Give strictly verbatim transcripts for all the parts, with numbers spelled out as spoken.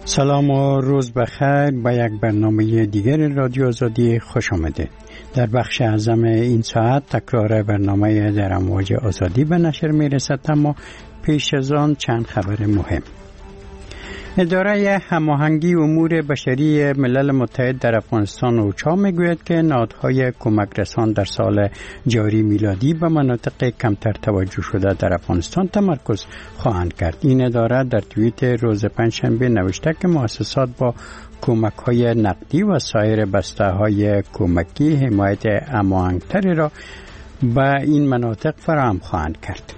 سلام و روز بخیر. با یک برنامه دیگر رادیو آزادی خوش آمدید. در بخش اعظم این ساعت تکرار برنامه در امواج آزادی به نشر می رسد، اما پیش از آن چند خبر مهم. اداره هماهنگی امور بشری ملل متحد در افغانستان اوچا میگوید که نهادهای کمک رسان در سال جاری میلادی به مناطق کمتر توجه شده در افغانستان تمرکز خواهند کرد. این اداره در توییت روز پنجشنبه نوشته که مؤسسات با کمک‌های نقدی و سایر بسته‌های کمکی حمایت هماهنگ‌تری را به این مناطق فراهم خواهند کرد.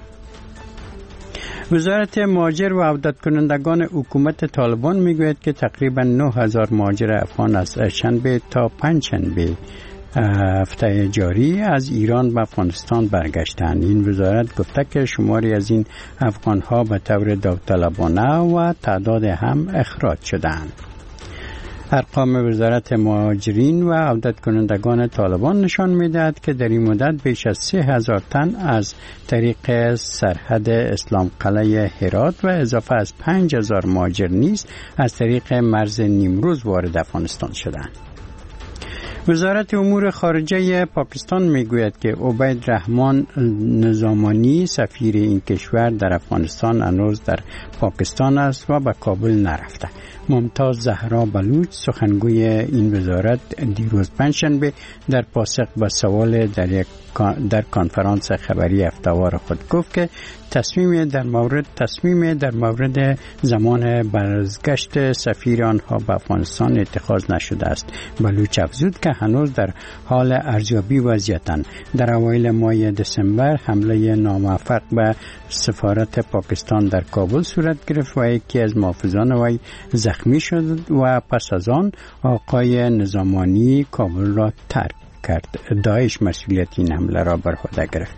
وزارت مهاجر و عودت کنندگان حکومت طالبان میگوید که تقریبا نه هزار مهاجر افغان از شنبه تا پنجشنبه هفته جاری از ایران به افغانستان برگشتند. این وزارت گفته که شماری از این افغانها به طور داوطلبانه و تعداد هم اخراج شدند. ارقام وزارت مهاجرین و عودت کنندگان طالبان نشان می‌دهد که در این مدت بیش از سه هزار تن از طریق سرحد اسلام قلعه هرات و اضافه از پنج هزار مهاجر نیز از طریق مرز نیمروز وارد افغانستان شدند. وزارت امور خارجه پاکستان میگوید که عبید رحمان نظامانی سفیر این کشور در افغانستان هنوز در پاکستان است و به کابل نرفته. ممتاز زهرا بلوچ سخنگوی این وزارت دیروز پنجشنبه در پاسخ به سوال در یک در کنفرانس خبری هفته‌وار خود گفت که تصمیم در مورد تصمیم در مورد زمان بازگشت سفیر آنها به افغانستان اتخاذ نشده است. بلوچ افزود که هنوز در حال ارزیابی وضعیتند. در اوایل ماه دسامبر حمله ناموفق به سفارت پاکستان در کابل صورت گرفت و یکی از محافظان وی زخمی شد و پس از آن آقای نظامانی کابل را ترک کرد. داعش مسئولیت این حمله را بر عهده گرفت.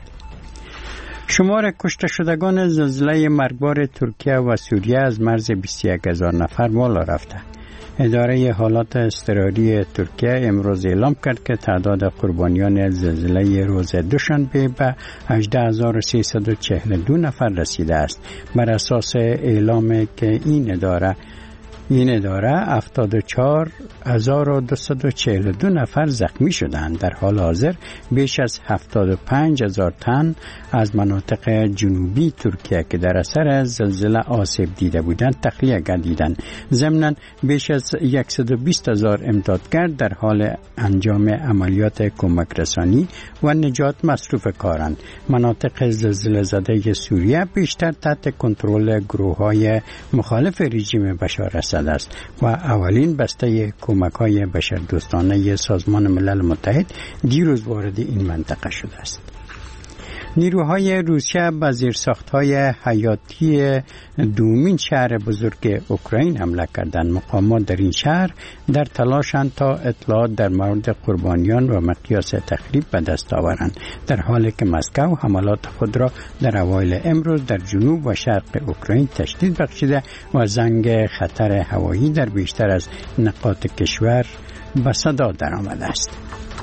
شمار کشته شدگان زلزله مرگبار ترکیه و سوریه از مرز بیست و یک هزار نفر بالا رفته. اداره حالات اضطراری ترکیه امروز اعلام کرد که تعداد قربانیان زلزله روز دوشنبه به هجده هزار و سیصد و چهل و دو نفر رسیده است. بر اساس اعلام که این اداره این اداره هفتاد و چهار هزار و دویست و چهل و دو نفر زخمی شدند. در حال حاضر بیش از هفتاد و پنج هزار تن از مناطق جنوبی ترکیه که در اثر زلزله آسیب دیده بودند تخلیه گردیدند. ضمناً بیش از صد و بیست هزار امدادگر در حال انجام عملیات کمک رسانی و نجات مصروف کارند. مناطق زلزله زده سوریه بیشتر تحت کنترل گروه‌های مخالف رژیم بشار است است و اولین بسته کمک‌های بشردوستانه سازمان ملل متحد دیروز وارد این منطقه شده است. نیروهای روسیه به زیرساخت‌های حیاتی دومین شهر بزرگ اوکراین حمله کردند. مقامات در این شهر در تلاشند تا اطلاعات در مورد قربانیان و مقیاس تخریب به دست آورند، در حالی که مسکو حملات خود را در اوایل امروز در جنوب و شرق اوکراین تشدید بخشیده و زنگ خطر هوایی در بیشتر از نقاط کشور به صدا درآمده است.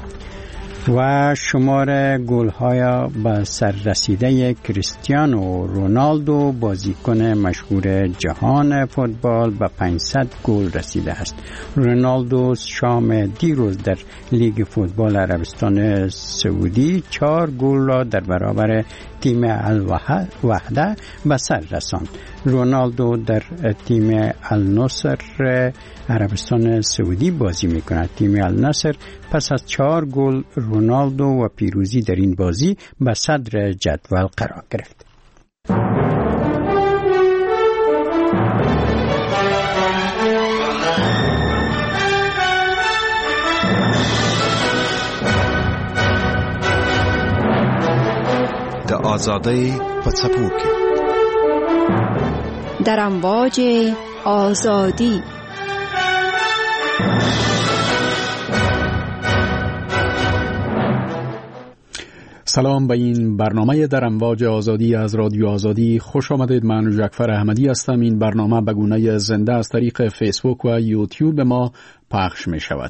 و شمار گل‌های به سر رسیده کریستیانو رونالدو بازیکن مشهور جهان فوتبال به پانصد گل رسیده است. رونالدو شام دیروز در لیگ فوتبال عربستان سعودی چهار گل را در برابر تیم الوحده به سر رساند. رونالدو در تیم النصر عربستان سعودی بازی می‌کند. تیم النصر پس از چهار گل رونالدو و پیروزی در این بازی به صدر جدول قرار گرفت. د آزادی په څپو کې در امواج آزادی. سلام به این برنامه در امواج آزادی از رادیو آزادی خوش آمدید. من جعفر احمدی هستم. این برنامه به گونه زنده از طریق فیسبوک و یوتیوب ما پخش می شود.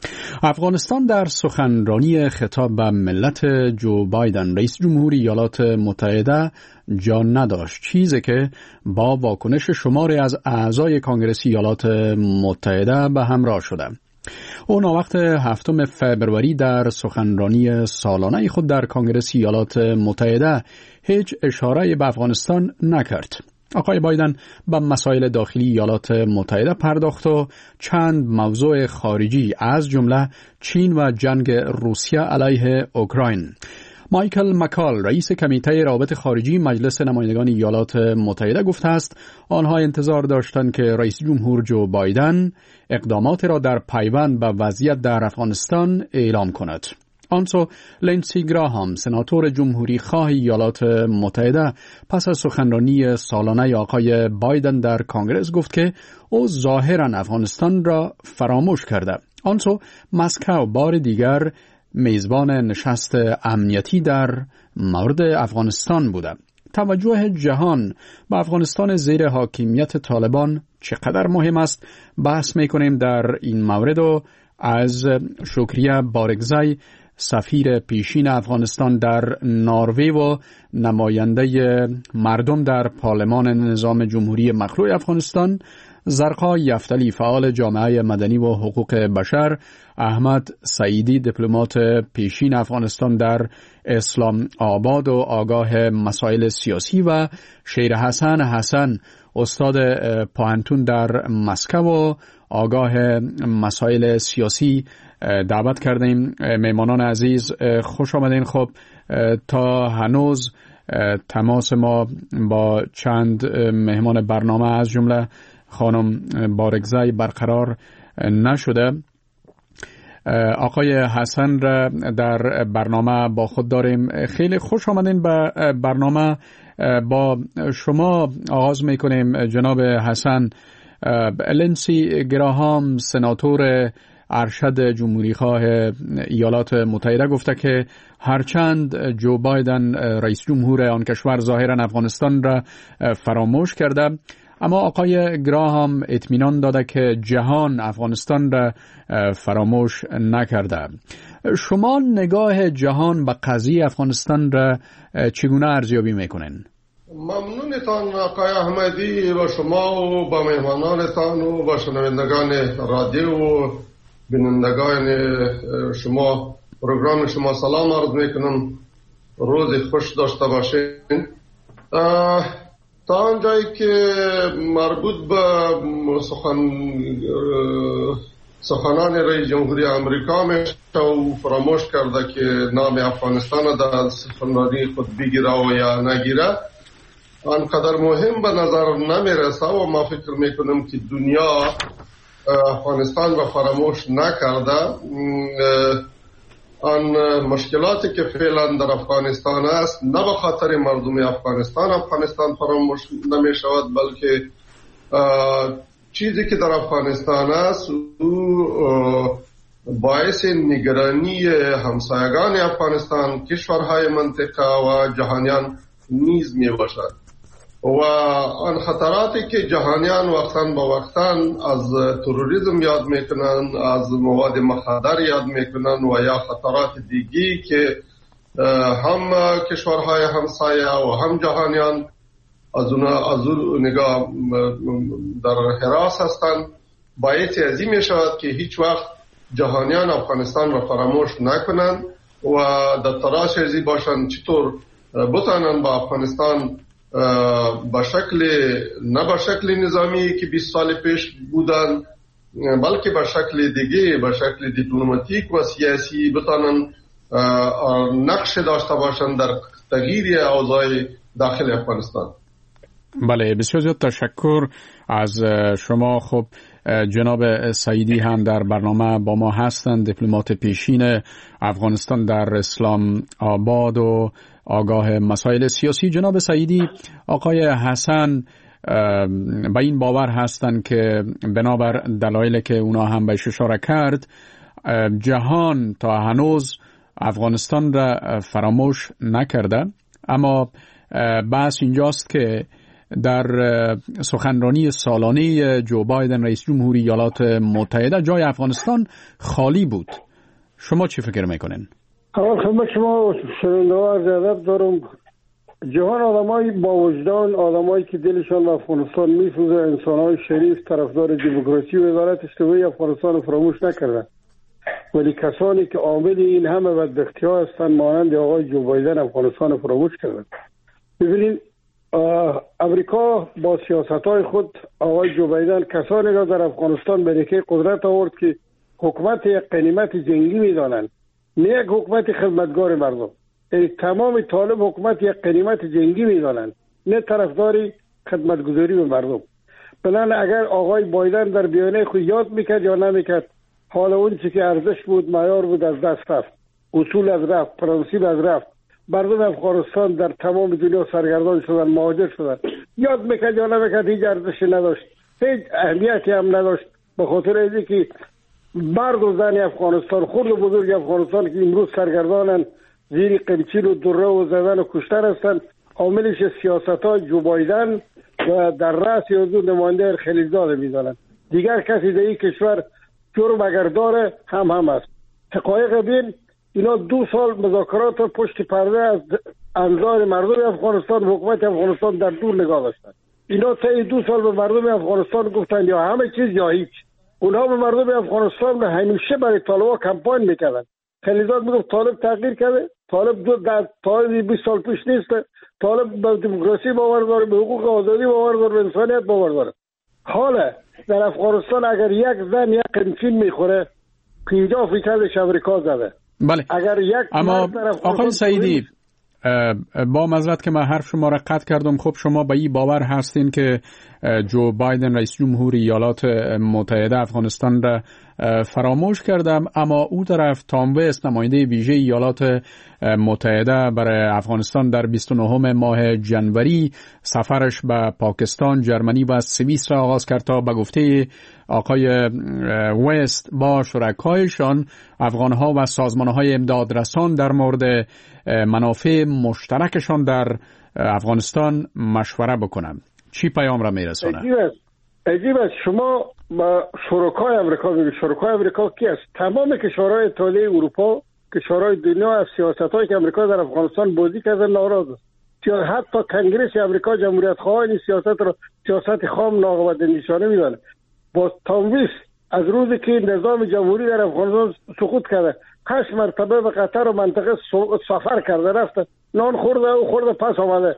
افغانستان در سخنرانی خطاب به ملت جو بایدن رئیس جمهوری ایالات متحده جا نداشت، چیزی که با واکنش شماری از اعضای کنگره ایالات متحده به همراه شده. او ناوقت هفتم فوریه در سخنرانی سالانه خود در کنگره ایالات متحده هیچ اشاره به افغانستان نکرد. آقای بایدن به مسائل داخلی ایالات متحده پرداخت و چند موضوع خارجی از جمله چین و جنگ روسیه علیه اوکراین. مایکل مکال رئیس کمیته روابط خارجی مجلس نمایندگان ایالات متحده گفته است آنها انتظار داشتند که رئیس جمهور جو بایدن اقدامات را در پیوند به وضعیت در افغانستان اعلام کند. آنسو لینسی گراهام سناتور جمهوری خواه ایالات متحده پس از سخنرانی سالانه آقای بایدن در کنگره گفت که او ظاهرا افغانستان را فراموش کرده. آنسو مسکو بار دیگر میزبان نشست امنیتی در مورد افغانستان بوده. توجه جهان به افغانستان زیر حاکمیت طالبان چقدر مهم است بحث میکنیم در این مورد و از شکریه بارگزای سفیر پیشین افغانستان در نروژ و نماینده مردم در پارلمان نظام جمهوری مخلوع افغانستان، زرقا یفتلی فعال جامعه مدنی و حقوق بشر، احمد سعیدی دیپلمات پیشین افغانستان در اسلام آباد و آگاه مسائل سیاسی و شیر حسن حسن استاد پوهنتون در مسکو و آگاه مسائل سیاسی دعوت کردیم. میمانان عزیز خوش آمدین. خب تا هنوز تماس ما با چند مهمان برنامه از جمله خانم بارگزای برقرار نشده. آقای حسن را در برنامه با خود داریم. خیلی خوش آمدین به برنامه. با شما آغاز میکنیم جناب حسن. لینسی گراهام سناتور ارشد جمهوری خواه ایالات متحده گفته که هرچند جو بایدن رئیس جمهور آن کشور ظاهرا افغانستان را فراموش کرده، اما آقای گراهام اطمینان داده که جهان افغانستان را فراموش نکرده. شما نگاه جهان به قضیه افغانستان را چگونه ارزیابی میکنین؟ ممنونتان آقای احمدی و شما و با مهمانانتان و با شنوندگان رادیو و بینندگان شما پروگرام شما سلام عرض میکنم. روز خوش داشته باشین. تا آنجایی که مربوط به سخن سخنان رئیس جمهوری آمریکا میشه و فراموش کرده که نام افغانستان در سخنرانی خود بگیره و یا نگیره، آنقدر مهم به نظر نمیرسه و ما فکر میکنم که دنیا افغانستان را فراموش نکرده. آن مشکلاتی که فعلا در افغانستان است نه به خاطر مردم افغانستان افغانستان فراموش نمی شود، بلکه چیزی که در افغانستان است او باعث نگرانی همسایگان افغانستان، کشورهای منطقه و جهانیان نیز می باشد و آن خطراتی که جهانیان وقتاً با وقتاً از تروریسم یاد میکنن، از مواد مخدر یاد میکنن و یا خطرات دیگی که هم کشورهای همسایه و هم جهانیان از اون از اون نگاه در حراس هستند، باعث ازی می شود که هیچ وقت جهانیان افغانستان را فراموش نکنند و در تلاش ازی باشند چطور بتانند با افغانستان به شکل نه به شکل نظامی که بیست سال پیش بودن، بلکه به شکل دیگه، به شکل دیپلماتیک و سیاسی بتانن نقش داشته باشند در تغییر اوضاع داخل افغانستان. بله، بسیار زیاد تشکر از شما. خب جناب سعیدی هم در برنامه با ما هستند، دیپلمات پیشین افغانستان در اسلام آباد و آگاه مسائل سیاسی. جناب سعیدی، آقای حسن به این باور هستند که بنابر دلایلی که اونا هم بهش اشاره کرد، جهان تا هنوز افغانستان را فراموش نکرده، اما بحث اینجاست که در سخنرانی سالانه جو بایدن رئیس جمهوری ایالات متحده جای افغانستان خالی بود. شما چی فکر میکنین؟ اول خدمت شما شنونده ها عرض ادب دارم. جهان آدمای با وجدان، آدمایی که دلشان به افغانستان میسوزه، انسانهای شریف، طرفدار دموکراسی و عدالت اجتماعی افغانستان فراموش نکردن. ولی کسانی که عامل این همه بدبختی‌ها هستند مانند آقای جو بایدن افغانستان فراموش کردن. ببینید امریکا با سیاست‌های خود آقای جو بایدن کسانی را در افغانستان به دکه قدرت آورد که حکومت یک غنیمت جنگی می‌دانند، نه یک حکومت خدمتگار مردم. یعنی تمام طالب حکومت یک غنیمت جنگی می‌دانند، نه طرفداری خدمتگزاری به مردم. بنابراین اگر آقای بایدن در بیانیه خود یاد می‌کرد یا نمی‌کرد، حالا اون چیزی که ارزش بود، معیار بود، از دست رفت، اصول از رفت، پرنسیپ از رفت. مردم افغانستان در تمام دنیا سرگردان شدن، مهاجر شدن. یاد میکرد یا نمیکرد هیچ ارزشی نداشت، هیچ اهمیتی هم نداشت، به خاطر اینکه مرد و زن افغانستان، خرد و بزرگ افغانستان که امروز سرگردانن، زیر قمچین و دره و زدن و کشتن هستن، عاملش سیاست‌های جو بایدن و در رأس حضور نماینده خلیلزاده میدانند. دیگر کسی در این کشور جرم اگر داره هم هم است. حقایق بین اینا دو سال مذاکرات و پشت پرده از انظار مردم افغانستان و حکومت افغانستان در دور نگاه داشتن. اینا تا دو سال به مردم افغانستان گفتن یا همه چیز یا هیچ. اونها به مردم افغانستان همیشه برای طالبان کمپاین میکردن. خلیلزاد میگفت طالب تغییر کرده، طالب دو در طالب بیست سال پیش نیست، طالب به دموکراسی باور داره، به حقوق آزادی باور داره، به انسانیت باور داره. حالا در افغانستان اگر یک زن یک قمچین میخوره، پنجاه فیصدش امریکا زده. بله. اگر یک اما آقای سعیدی، با معذرت که من حرف شما را قطع کردم، خب شما به این باور هستین که جو بایدن رئیس جمهوری ایالات متحده افغانستان را فراموش کردم، اما او طرف تام وست نماینده ویژه ایالات متحده برای افغانستان در بیست و نهم ماه جنوری سفرش به پاکستان، جرمنی و سوئیس را آغاز کرد تا به گفته آقای وست با شرکایشان افغانها و سازمانهای امدادرسان در مورد منافع مشترکشان در افغانستان مشوره بکنند. چی پیام را میرسونه؟ عجیب است. عجیب است. شما با شرکای امریکا بگید، شرکای امریکا کی است؟ تمام کشورهای اتحادیه اروپا، کشورهای دنیا از سیاستایی که امریکا در افغانستان بازی کرده ناراض است. حتی کنگره امریکا جمهوریت خواهان این سیاست را سیاست خام ناقابل نشانه میدانه. با تام وست از روزی که نظام جمهوری در افغانستان سقوط کرده، هشت مرتبه به قطر و منطقه سفر کرده، رفته، نان خورده و خورده پس آمده،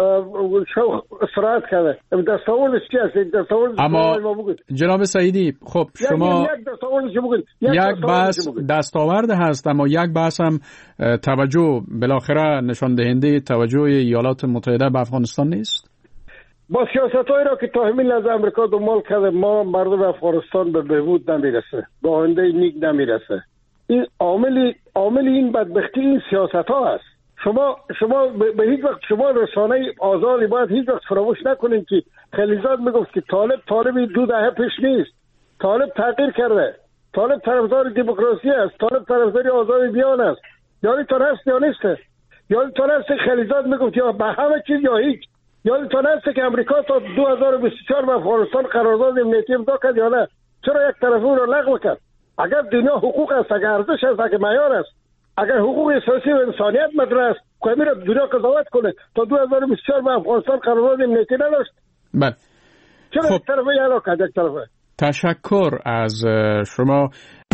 شو استراحت کرده. دستاوردش چی است؟ دستاوردش اما جناب سعیدی، خب شما یک دستاوردش بگید، یک بحث دستاورد هست، اما یک بحث هم توجه بالاخره نشان دهنده توجه ایالات متحده به افغانستان نیست؟ با سیاستایی را که تا همین لحظه امریکا دنبال کرده، ما مردم افغانستان به بهبود نمیرسه، به آینده نیک نمیرسه. این عامل عامل این بدبختی این سیاست ها است. شما شما به هیچ وقت شما رسانه آزادی باید هیچ وقت فراموش نکنید که خلیلزاد میگفت که طالب طالبی دو دهه پیش نیست، طالب تغییر کرده، طالب طرفدار دموکراسی است، طالب طرفدار آزادی بیان است. یادتون هست یا نیست؟ یادتون هست که خلیلزاد میگفت یا به همه چیز یا هیچ. یادتون هست که امریکا تا دو هزار و بیست و چهار با افغانستان قرارداد امنیتی امضا کرد یا نه؟ چرا یک طرفه اون را لغو کرد؟ اگر دنیا حقوق است، اگر ارزش است، اگر معیار است، اگر حقوق اساسی و انسانیت مطرح است، که میره دنیا قضاوت کنه. تا دو هزار و بیست و چهار با افغانستان قرارداد امنیتی نداشت. بله. چرا خب. یک طرفه یالا کرد یک طرفه؟ تشکر از شما.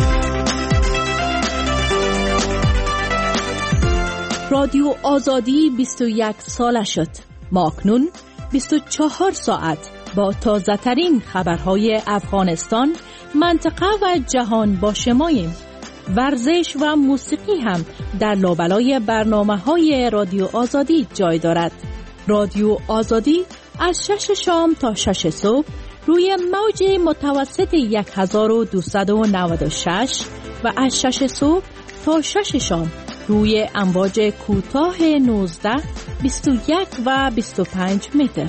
رادیو آزادی بیست و یک ساله شد. ما اکنون بیست و چهار ساعت با تازه ترین خبرهای افغانستان، منطقه و جهان با شماییم. ورزش و موسیقی هم در لابلای برنامه‌های رادیو آزادی جای دارد. رادیو آزادی از شش شام تا شش صبح روی موج متوسط هزار و دویست و نود و شش و از شش صبح تا شش شام روی امواج کوتاه نوزده، بیست و یک و بیست و پنج متر.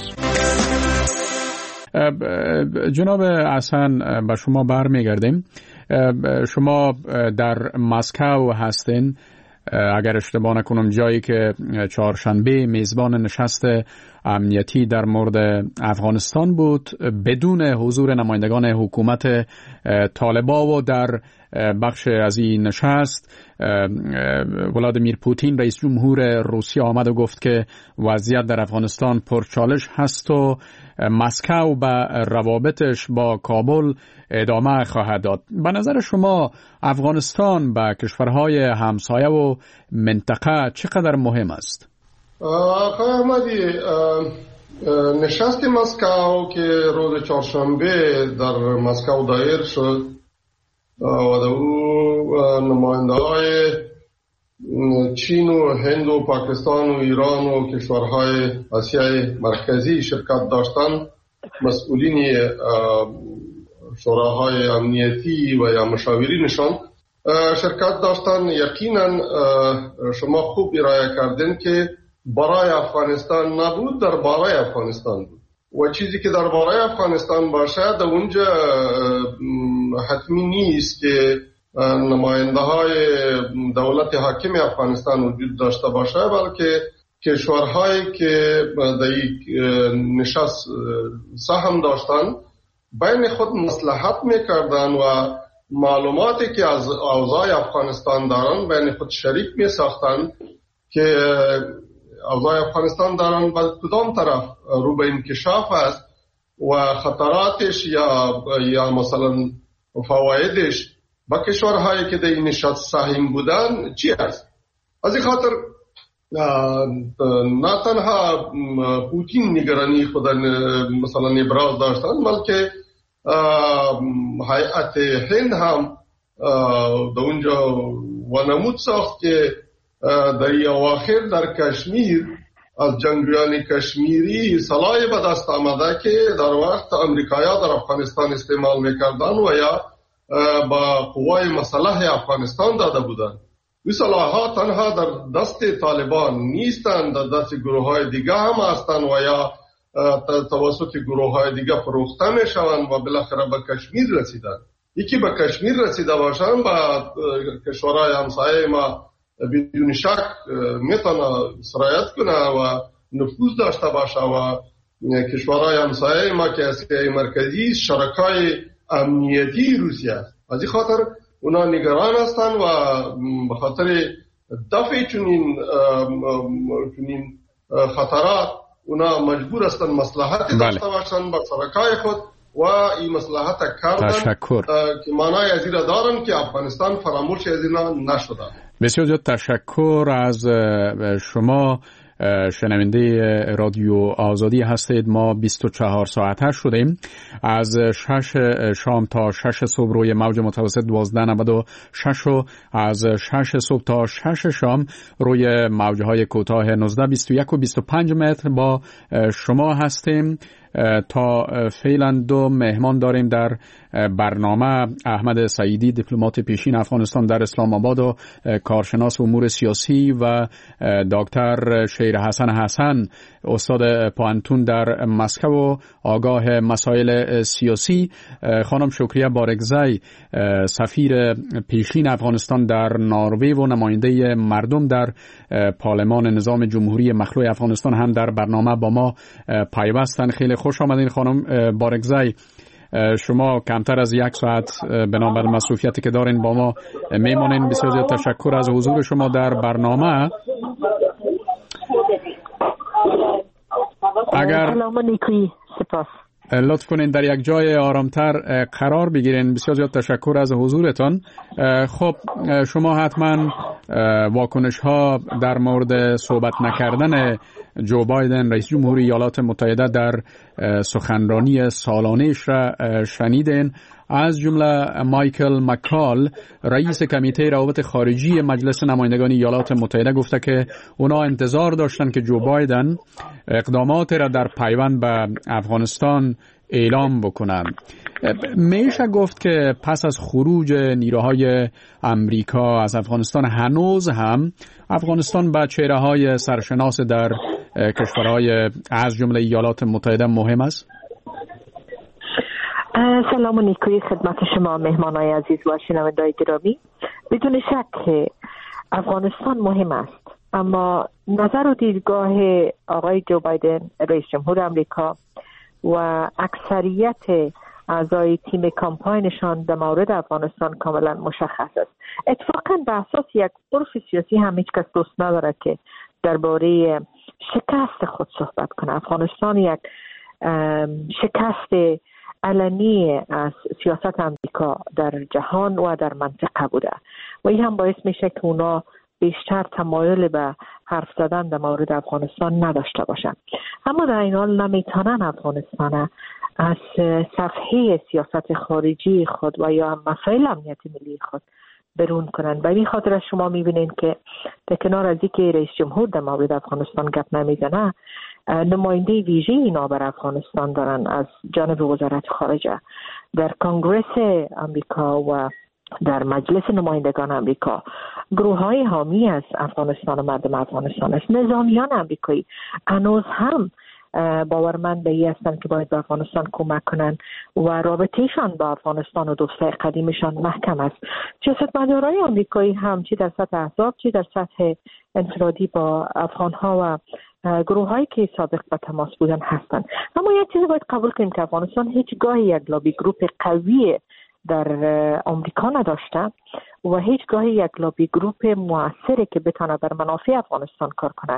جناب حسن، به شما برمیگردیم. شما در مسکو هستین، اگر اشتباه نکنم، جایی که چهارشنبه میزبان نشست امنیتی در مورد افغانستان بود بدون حضور نمایندگان حکومت طالبان و در بخش از این نشست ولادیمیر پوتین رئیس جمهور روسیه آمد و گفت که وضعیت در افغانستان پرچالش هست و مسکو به روابطش با کابل ادامه خواهد داد. به نظر شما افغانستان به کشورهای همسایه و منطقه چقدر مهم است؟ آقای احمدی، نشست مسکو که روز چهارشنبه در مسکو دایر شد و در او نماینده های چین و هند و پاکستان و ایران و کشورهای آسیای مرکزی شرکت داشتند، مسئولین شوراهای امنیتی و یا مشاورینشان شرکت داشتند. یقینا شما خوب ارائه کردین که برای افغانستان نبود، در برای افغانستان بود و چیزی که در برای افغانستان باشه در اونجا حتمی نیست که نماینده های دولت حاکم افغانستان وجود داشته باشه، بلکه کشورهایی که در یک نشست سهم داشتن بین خود مصلحت میکردن و معلوماتی که از اوضاع افغانستان دارن بین خود شریک میساختن که اوضاع افغانستان دارن به کدام طرف رو به انکشاف است و خطراتش یا یا مثلا فوایدش با کشورهایی که در این نشست سهم بودن چی است. از این خاطر نه تنها پوتین نگرانی خود مثلا ابراز داشتن، بلکه هیئت هند هم در اونجا وانمود ساخت که در اواخر در کشمیر از جنگجویان کشمیری سلاحی به دست آمده که در وقت امریکایی‌ها در افغانستان استعمال میکردن و یا با قوای مسلح افغانستان داده بودند. این سلاح‌ها تنها در دست طالبان نیستند، در دست گروه‌های دیگه هم هستند و یا توسط گروه‌های دیگه فروخته میشوند و بالاخره به کشمیر رسیدند. یکی به کشمیر رسیده باشند با کشورهای همسایه ما بدون شک میتونه سرایت کنه و نفوذ داشته باشه و کشورهای همسایه ما که آسیای مرکزی شرکای امنیتی روسیه است. از این خاطر اونا نگران هستند و به خاطر دفع چنین چنین خطرات اونا مجبور هستند مصلحت داشته باشند با شرکای خود و این مصلحت کردن تشکر. که معنای از این دارن که افغانستان فراموش از این نشده. بسیار زیاد تشکر از شما. شنونده رادیو آزادی هستید. ما بیست و چهار ساعته شدیم، از شش شام تا شش صبح روی موج متوسط دوازده نود و شش و از شش صبح تا شش شام روی موجهای کوتاه نوزده بیست و یک و بیست و پنج متر با شما هستیم. تا فعلا دو مهمان داریم در برنامه: احمد سعیدی، دیپلمات پیشین افغانستان در اسلام آباد و کارشناس امور سیاسی، و دکتر شیر حسن حسن، استاد پانتون در مسکو و آگاه مسائل سیاسی. خانم شکریه بارگزی، سفیر پیشین افغانستان در نروژ و نماینده مردم در پارلمان نظام جمهوری مخلوع افغانستان هم در برنامه با ما پیوستن. خیلی خوش آمدین خانم بارگزی. شما کمتر از یک ساعت بنابر مصروفیتی که دارین با ما میمانین. بسیار زیاد تشکر از حضور شما در برنامه. اگر لطف کنین در یک جای آرامتر قرار بگیرین. بسیار زیاد تشکر از حضورتان. خب شما حتما واکنش ها در مورد صحبت نکردن جو بایدن رئیس جمهوری ایالات متحده در سخنرانی سالانه‌اش را شنیدین. از جمله مایکل مکال، رئیس کمیته روابط خارجی مجلس نمایندگان ایالات متحده، گفته که اونا انتظار داشتن که جو بایدن اقدامات را در پیوند به افغانستان اعلام بکنند. میشه گفت که پس از خروج نیروهای امریکا از افغانستان هنوز هم افغانستان به چهره‌های سرشناس در کشورهای از جمله ایالات متحده مهم است؟ سلام و نیکویی خدمت شما مهمانای عزیز و شنوندگان گرامی. بدون شک که افغانستان مهم است، اما نظر و دیدگاه آقای جو بایدن رئیس جمهور آمریکا و اکثریت اعضای تیم کامپاینشان در مورد افغانستان کاملا مشخص است. اتفاقا به اساس یک عرف سیاسی هم هیچ کس دوست نداره که درباره شکست خود صحبت کنه. افغانستان یک شکست علنی از سیاست آمریکا در جهان و در منطقه بوده و این هم باعث میشه که اونا بیشتر تمایل به حرف زدن در مورد افغانستان نداشته باشن. اما در این حال نمیتونن افغانستان از صفحه سیاست خارجی خود و یا مسائل امنیت ملی خود برون کنن. به این خاطر شما میبینید که در کنار از اینکه رئیس جمهور در مورد افغانستان گپ نمیزنه، نماینده ویژه اینا بر افغانستان دارن از جانب وزارت خارجه در کنگره آمریکا و در مجلس نمایندگان آمریکا. گروه های حامی از افغانستان و مردم افغانستان است. نظامیان آمریکایی هنوز هم باورمند به این هستند که باید به افغانستان کمک کنند و رابطهشان با افغانستان و دوستای قدیمشان محکم است. سیاستمدارای آمریکایی هم چه در سطح احزاب چه در سطح انفرادی با افغانها و گروه هایی که سابق به تماس بودن هستند. اما یک چیز باید قبول کنیم که افغانستان هیچگاه یک لابی گروپ قوی در آمریکا نداشته و هیچگاه یک لابی گروپ موثری که بتونه بر منافع افغانستان کار کنه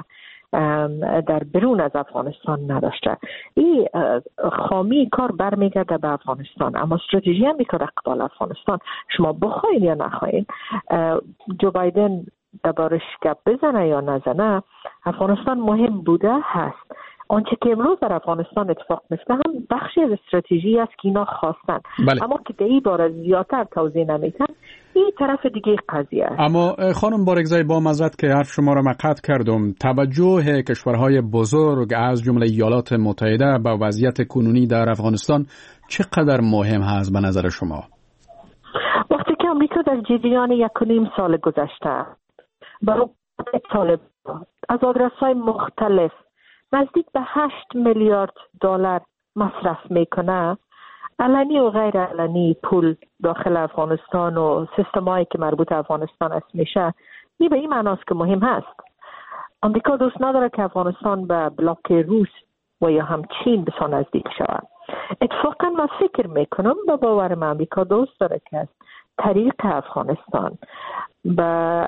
در برون از افغانستان نداشته. این خامی کار برمیگرده به افغانستان. اما استراتژی آمریکا در قبال افغانستان، شما بخواین یا نخواین، جو بایدن دربارش گپ بزنه یا نزنه، افغانستان مهم بوده هست. آنچه که امروز در افغانستان اتفاق میفته هم بخشی از استراتژی است که اینا خواستن. بله. اما که در این باره زیادتر توضیح نمیدن، این طرف دیگه قضیه است. اما خانم بارگزای، با معذرت که حرف شما را مقطع کردم، توجه کشورهای بزرگ از جمله ایالات متحده به وضعیت کنونی در افغانستان چقدر مهم هست به نظر شما؟ وقتی که آمریکا در جریان یک و نیم سال گذشته برای طالب از آدرس‌های مختلف نزدیک به هشت میلیارد دلار مصرف میکنه، علنی و غیر علنی پول داخل افغانستان و سیستمایی که مربوط افغانستان است میشه، این به این معناست که مهم هست. آمریکا دوست نداره که افغانستان به بلاک روس و یا هم چین بسیار نزدیک شود. اتفاقا من فکر میکنم با باورم آمریکا دوست داره که از طریق افغانستان به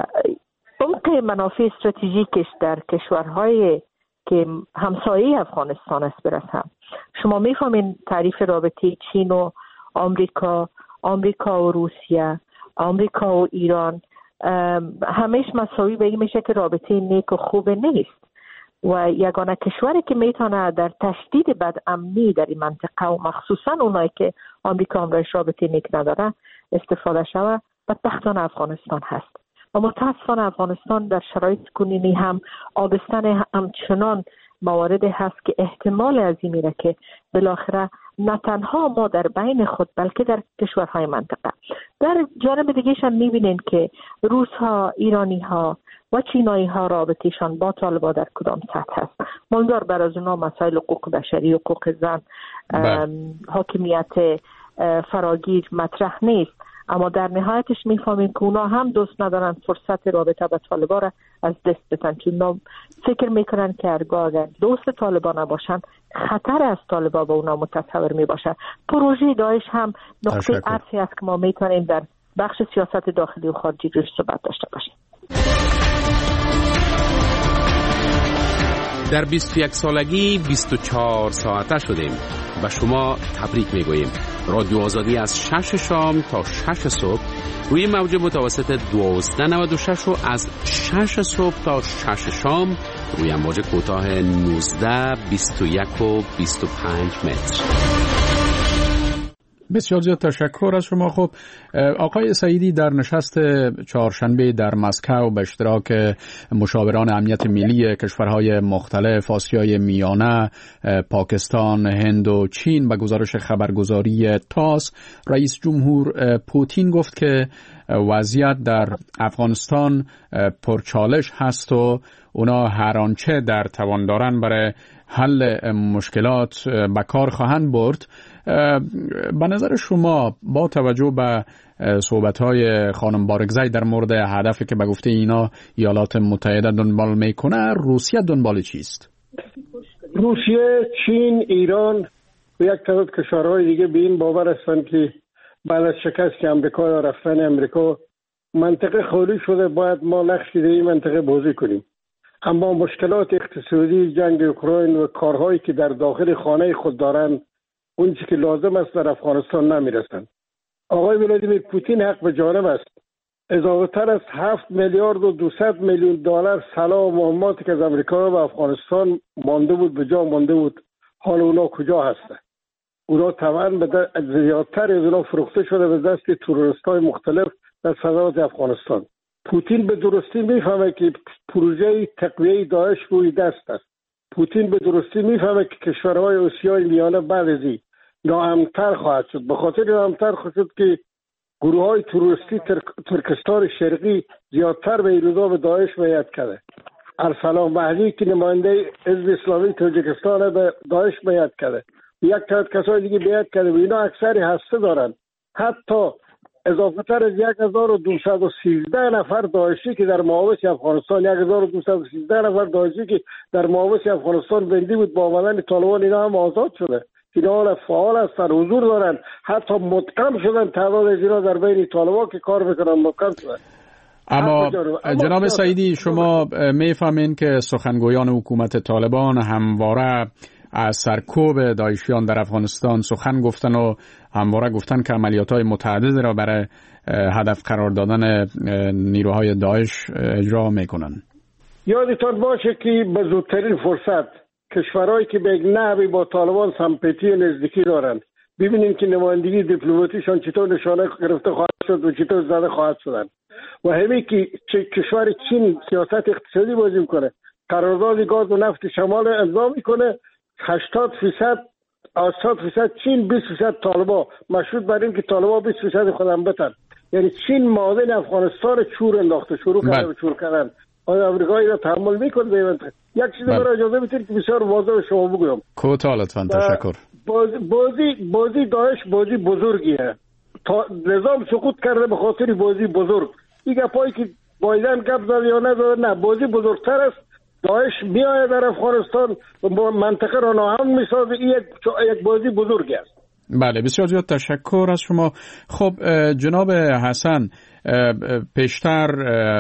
عمق منافع استراتژیکش در کشورهای که همسایه افغانستان است برسن. شما میفهمین تعریف رابطه چین و آمریکا، آمریکا و روسیه، آمریکا و ایران همیش مساوی به این میشه که رابطه نیک و خوب نیست و یگانه کشوری که میتونه در تشدید بدامنی در این منطقه و مخصوصا اونایی که آمریکا همراهش رابطه نیک نداره استفاده شود بدبختانه افغانستان هست. و متاسفانه افغانستان در شرایط کنونی هم آبستن همچنان مواردی هست که احتمال از این میره که بالاخره نه تنها ما در بین خود بلکه در کشورهای منطقه. در جانب دیگه‌ش هم میبینین که روس ها، ایرانی ها و چینایی ها رابطهشان با طالبان در کدام سطح هست. منظور بر از اونا مسائل حقوق بشری، حقوق زن، حاکمیت فراگیر مطرح نیست. اما در نهایتش میفهمیم که اونا هم دوست ندارن فرصت رابطه با طالبان را از دست بدن، چون اونا فکر میکنن که هرگاه اگر دوست طالبان باشن خطر از طالبان با اونا متصور میباشه. پروژه داعش هم نقطه عطفی است که ما میتونیم در بخش سیاست داخلی و خارجی روش صحبت داشته باشیم. در بیست و یک سالگی بیست و چهار ساعته شدیم و شما تبریک میگوییم. رادیو آزادی از شش شام تا شش صبح روی موج متوسط دوازده نود و شش و از شش صبح تا شش شام روی موج کوتاه نوزده، بیست و یک و بیست و پنج متر. بسیار زیاد تشکر از شما. خب آقای سعیدی، در نشست چهارشنبه در مسکو به اشتراک مشاوران امنیت ملی کشورهای مختلف آسیای میانه، پاکستان، هند و چین به گزارش خبرگزاری تاس، رئیس جمهور پوتین گفت که وضعیت در افغانستان پرچالش هست و اونا هر آنچه در توان دارن برای حل مشکلات به کار خواهند برد. به نظر شما با توجه به صحبت‌های خانم بارگزای در مورد هدفی که به گفته اینا ایالات متحده دنبال میکنه، روسیه دنبال چیست؟ روسیه، چین، ایران و یک تعداد کشورهای دیگه به این باور هستند که بعد از شکست امریکا یا رفتن امریکا منطقه خالی شده، باید ما نقشی در این منطقه بازی کنیم. اما مشکلات اقتصادی، جنگ اوکراین و کارهایی که در داخل خانه خود دارند اون چیزی که لازم است در افغانستان نمیرسند. آقای ولادیمیر پوتین حق به جانب است. اضافه تر از هفت میلیارد و دویست میلیون دلار سلاح و مهماتی که از امریکا و افغانستان مانده بود به جا مانده بود، حال اونا کجا هستند؟ اونا طبعا به زیادتر از اونا فروخته شده به دست تروریست‌های مختلف در صدرات افغانستان. پوتین به درستی میفهمه که پروژه تقویه داعش روی دست است. پوتین به درستی میفهمه که کشورهای آسیای میانه بعد از این ناامن‌تر خواهد شد. به خاطر ناامن‌تر خواهد شد که گروه های تروریستی ترک... ترکستان شرقی زیادتر به این روزا به داعش بیعت کرده. ارسلان مهدی که نماینده حزب اسلامی تاجیکستان به داعش بیعت کرده. یک تعداد کسای دیگه بیعت کرده و اینا اکثری هسته دارن. حتی اضافه تر از یک هزار و دویست و سیزده نفر داعشی که در محاوطه افغانستان یک هزار و دویست و سیزده نفر داعشی که در محاوطه افغانستان بندی بود با آمدن طالبان اینا هم آزاد شده. اینا فعال هستن، حضور دارن، حتی مدغم شدن. تعداد از اینا در بین طالبان که کار میکنن مدغم شدن. اما جناب سعیدی، شما میفهمین که سخنگویان حکومت طالبان همواره از سرکوب داعشیان در افغانستان سخن گفتن و همواره گفتن که عملیات‌های متعدد را برای هدف قرار دادن نیروهای داعش اجرا میکنن. یادتان باشه که به زودترین فرصت کشورهایی که به نحوی با طالبان سمپاتی نزدیکی دارند ببینیم که نمایندگی دیپلماتیشان چطور نشانه گرفته خواهد شد و چطور زده خواهد شدن. و همین که کشور چین سیاست اقتصادی بازی میکنه، قرارداد گاز و نفت شمال امضا میکنه، هشتاد درصد هشتاد درصد چین، بیست درصد طالبان، مشروط بر این که طالبان بیست درصد خودم بتن. یعنی چین معادن افغانستان چور انداخته، شروع کرده به چور کردن. آیا امریکایی را تحمل میکنه به یک چیزی برای اجازه میتونید که بسیار واضح شما بگویم. کوتاه لطفاً. تشکر. بازی بازی بازی داعش بازی بزرگیه. تا نظام سقوط کرده به خاطر بازی بزرگ. این گپایی که بایدن گپ زد یا نزد، نه، بازی بزرگتر است. داعش میآید در افغانستان و منطقه را ناامن میسازه. این یک یک بازی بزرگی است. بله، بسیار زیاد تشکر از شما. خب جناب حسن، پیشتر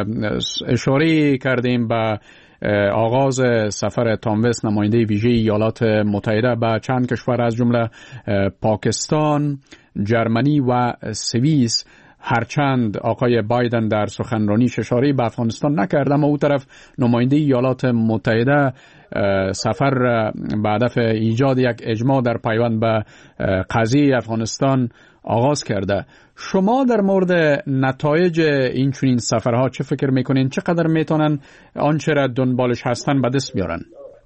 اشاره کردیم به آغاز سفر تام وست نماینده ویژه ایالات متحده به چند کشور از جمله پاکستان، جرمنی و سوئیس. هرچند آقای بایدن در سخنرانیش اشاره به افغانستان نکرد، اما او طرف نماینده ایالات متحده سفر به هدف ایجاد یک اجماع در پیوند به قضیه افغانستان آغاز کرده. شما در مورد نتایج این چنین سفرها چه فکر میکنین؟ چقدر میتونن آنچه را دنبالش هستن به دست بیارن؟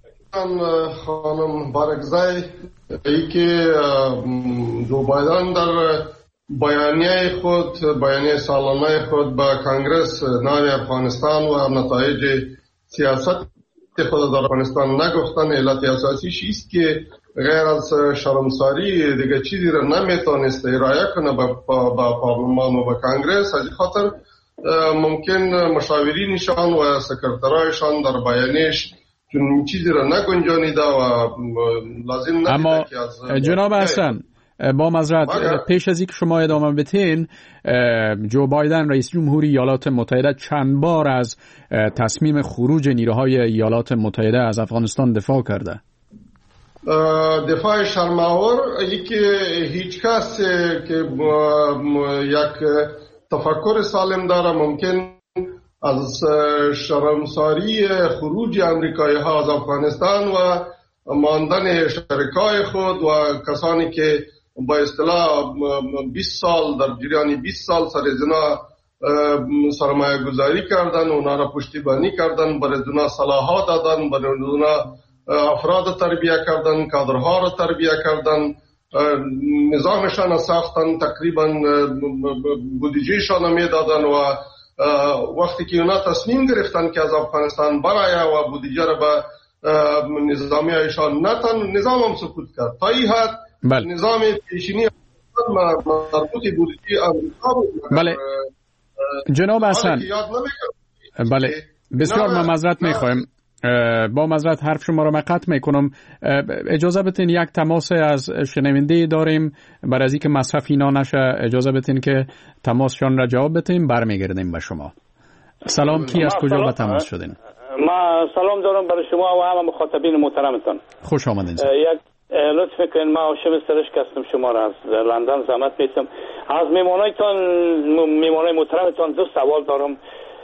خانم بارگزای ای که جو بایدن در بیانیه خود بیانیه سالانه خود به کانگرس ناوی افغانستان و نتایج سیاست خود در افغانستان نگفتن. علت اساسیش است که غیر از شرمساری دیگه چیزی را نمیتونست ارائه کنه به پارلمان و به کانگرس. از خاطر ممکن مشاورینشان و سکرترایشان در بیانیش چون چیزی را نگنجانیده و لازم ندیده. اما که از جناب حسن، با معذرت پیش از اینکه شما ادامه بدین، جو بایدن رئیس جمهوری ایالات متحده چند بار از تصمیم خروج نیروهای ایالات متحده از افغانستان دفاع کرده. دفاع شرم‌آور ای که هیچ کس که یک تفکر سالم داره ممکن از شرمساری خروج امریکایی ها از افغانستان و ماندن شرکای خود و کسانی که با اصطلاح بیست سال در جریان بیست سال سر زنا سرمایه گذاری کردن، اونا را پشتیبانی کردن، برای اونا صلاحات دادن، برای اونا افراد تربیه کردن، کادرها را تربیه کردن نظامشان ساختن، تقریبا بودجهشان میدادن و وقتی که اونا تصمیم گرفتن که از افغانستان برای و بودجه را به نظامی ایشان نتن، نظام هم سکوت کرد. تا این حد بله. نظام پیشینی مربوط بودجه امریکا بود. بله جناب حسن، بله بسیار ما معذرت میخوایم، با معذرت حرف شما را من قطع میکنم. اجازه بتین یک تماس از شنونده داریم، برای از اینکه مصرف اینا نشه اجازه بتین که تماسشان را جواب بتیم، برمیگردیم به شما. سلام، کی از کجا به تماس شدین؟ ما سلام دارم برای شما و همه مخاطبین محترمتان. خوش آمدین. یک لطف میکنین، ما هاشم سرشک هستم، شما را از لندن زحمت میتم. از میمانایتان میمانای محترمتان دو سوال دارم.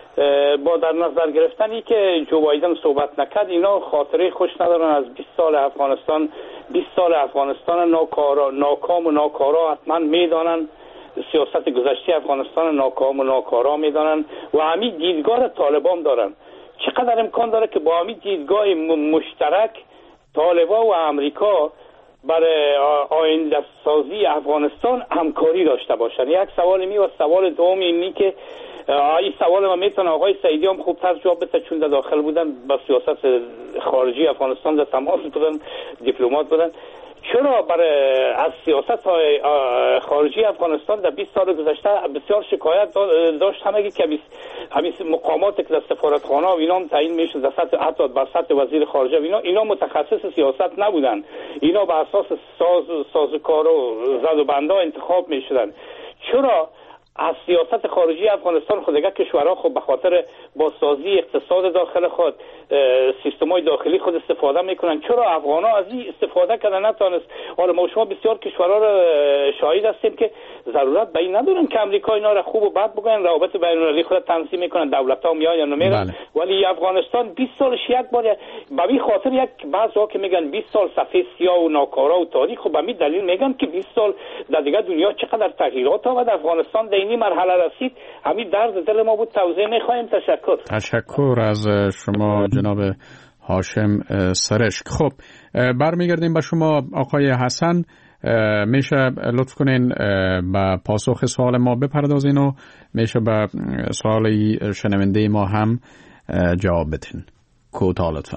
با در نظر گرفتنی که جو بایدن صحبت نکرد، اینا خاطره خوش ندارن از بیست سال افغانستان. بیست سال افغانستان ناکارا ناکام و ناکارا حتما میدانن، سیاست گذشته افغانستان ناکام و ناکارا میدانن و همین دیدگاه طالبان دارن. چقدر امکان داره که با همین دیدگاه مشترک طالبان و امریکا برای آینده سازی افغانستان همکاری داشته باشن؟ یک سوال می و سوال دوم اینی که این سوال ما میتونه آقای سعیدی هم خوبتر جواب بده، چون در داخل بودن با سیاست خارجی افغانستان در تماس بودن، دیپلمات بودن. چرا برای از سیاست های خارجی افغانستان در بیست سال گذشته بسیار شکایت داشت، همه که همین مقامات که در سفارتخانه و اینا هم تعیین میشد در سطح حتی بر سطح وزیر خارجه و اینا اینا متخصص سیاست نبودن، اینا بر اساس ساز سازوکار و زد و بنده انتخاب میشدن. چرا از سیاست خارجی افغانستان خود دیگه کشورها خب به خاطر بازسازی اقتصاد داخل خود، سیستم‌های داخلی خود استفاده میکنن؟ چرا افغان‌ها از این استفاده کردن نتونست؟ حالا ما شما بسیار کشورها را شاهد هستیم که ضرورت به این ندارن که امریکا اینا را خوب و بد بگن، روابط بین‌المللی خود تنظیم میکنن، دولت‌ها میان یا نمیرن. بله. ولی افغانستان بیست سالش یک بار به این خاطر یک بعضا که میگن بیست سال صفحه سیاه و ناکارا و تاریخ، خب به این دلیل میگن که بیست سال در دیگه دنیا چقدر تغییرات آورد، افغانستان در این مرحله رسید. همین درد دل ما بود، توضیح میخوایم. تشکر. تشکر از شما جناب هاشم سرشک. خب برمیگردیم به شما آقای حسن، میشه لطف کنین به پاسخ سوال ما بپردازین و میشه به سوال شنونده ما هم جواب بدین. کوتاه لطفاً.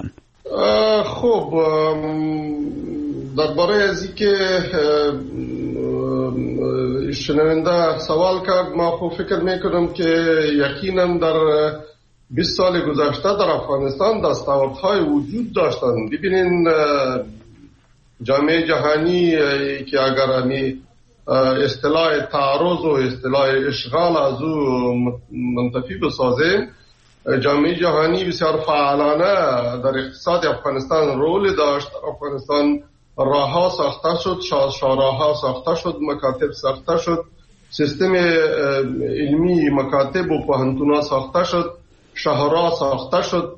خب درباره از اینکه شنونده سوال کرد، ما خوب فکر میکنم که یقینا در بیست سال گذشته در افغانستان دستاوردهای وجود داشتن. ببینین جامعه جهانی که اگر همی اصطلاح تعرض و اصطلاح اشغال از او منتفی بسازیم، جامعه جهانی بسیار فعالانه در اقتصاد افغانستان رول داشت. افغانستان راهها ساخته شد، شاهراهها ساخته شد، مکاتب ساخته شد، سیستم علمی مکاتب و پوهنتون‌ها ساخته شد، شهرها ساخته شد.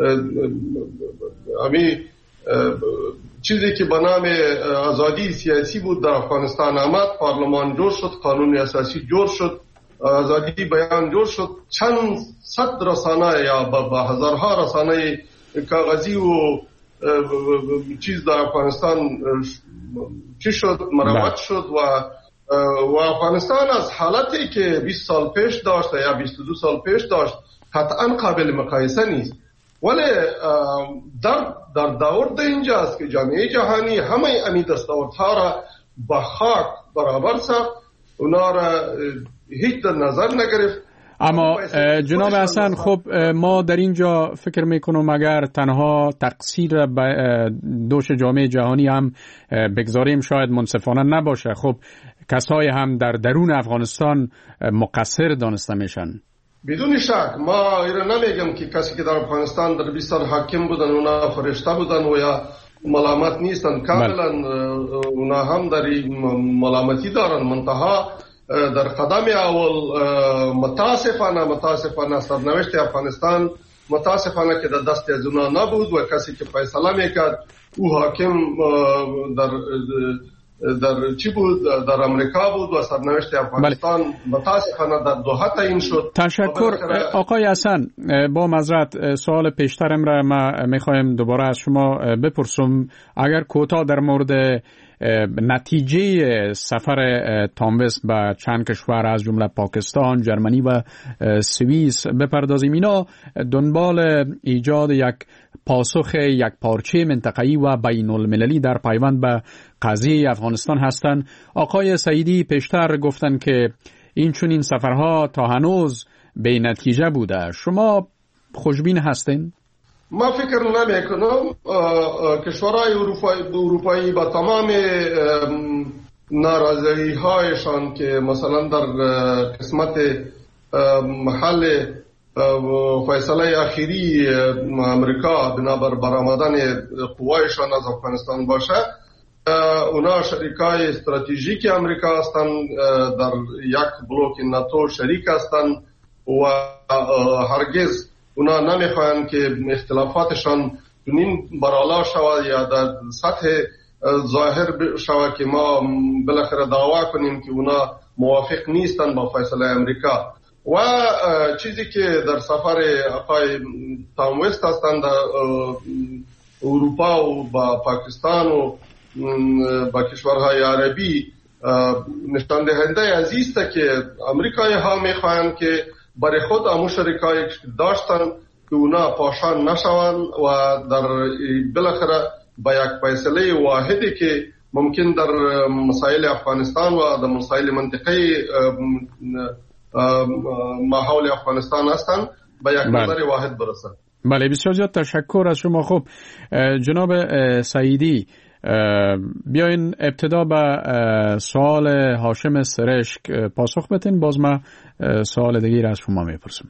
همین چیزی که به نام آزادی سیاسی بود در افغانستان آمد، پارلمان جور شد، قانون اساسی جور شد، آزادی بیان جور شد، چند صد رسانه یا به هزارها رسانه کاغذی و چیز در افغانستان چی شد، مروت شد و و افغانستان از حالتی که بیست سال پیش داشت یا بیست و دو سال پیش داشت قطعا قابل مقایسه نیست. ولی در در دور ده اینجاست که جامعه جهانی همه امی دستاوردها را به خاک برابر ساخت، اونا را هیچ در نظر نگرفت. اما جناب حسن، خب ما در اینجا فکر میکنم اگر تنها تقصیر دوش جامعه جهانی هم بگذاریم شاید منصفانه نباشه. خب کسای هم در درون افغانستان مقصر دانسته میشن. بدون شک ما ایران نمیگم که کسی که در افغانستان در بیست سال حاکم بودن اونا فرشته بودن و یا ملامت نیستن، کاملا اونا هم در ملامتی دارن. منتها در قدم اول متاسفانه متاسفانه سرنوشت افغانستان متاسفانه که در دست از اونا نبود و کسی که فیصله میکرد او حاکم در در چی بود؟ در امریکا بود و سرنوشت افغانستان بله. متاسفانه در دوحه تعیین شد. تشکر آقای حسن. با معذرت سوال پیشترم را ما میخوایم دوباره از شما بپرسم. اگر کوتاه در مورد نتیجه سفر تاموس به چند کشور از جمله پاکستان، جرمنی و سوئیس بپردازیم. اینا دنبال ایجاد یک پاسخ یک پارچه منطقه‌ای و بین المللی در پیوند به قضیه افغانستان هستند. آقای سعیدی پیشتر گفتن که این چون این سفرها تا هنوز به نتیجه بوده. شما خوشبین هستین؟ ما فکر نمی کنم کشورهای اروپایی اروپایی با تمام ناراضی هایشان که مثلا در قسمت محل فیصله اخیری امریکا بنابر برآمدن قوایشان از افغانستان باشه، اونا شریکای استراتژیک امریکا هستند، در یک بلوک ناتو شریک هستند و هرگز اونا نمیخواهند که اختلافاتشان چنین برالا شود یا در سطح ظاهر شود که ما بالاخره دعوا کنیم که اونا موافق نیستند با فیصله امریکا. و چیزی که در سفر آقای تام وست هستند در اروپا و با پاکستان و با کشورهای عربی نشان دهنده از است که امریکایی ها میخواهند که برای خود امو شریکایی داشتن که اونا پاشان نشوند و در بالاخره با یک فیصله واحدی که ممکن در مسائل افغانستان و در مسائل منطقه ماحول افغانستان هستند با یک نظر واحد برسند. بله، بسیار زیاد تشکر از شما. خب جناب سعیدی، بیاین ابتدا به سوال هاشم سرشک پاسخ بدین، باز ما سوال دیگه از شما میپرسم.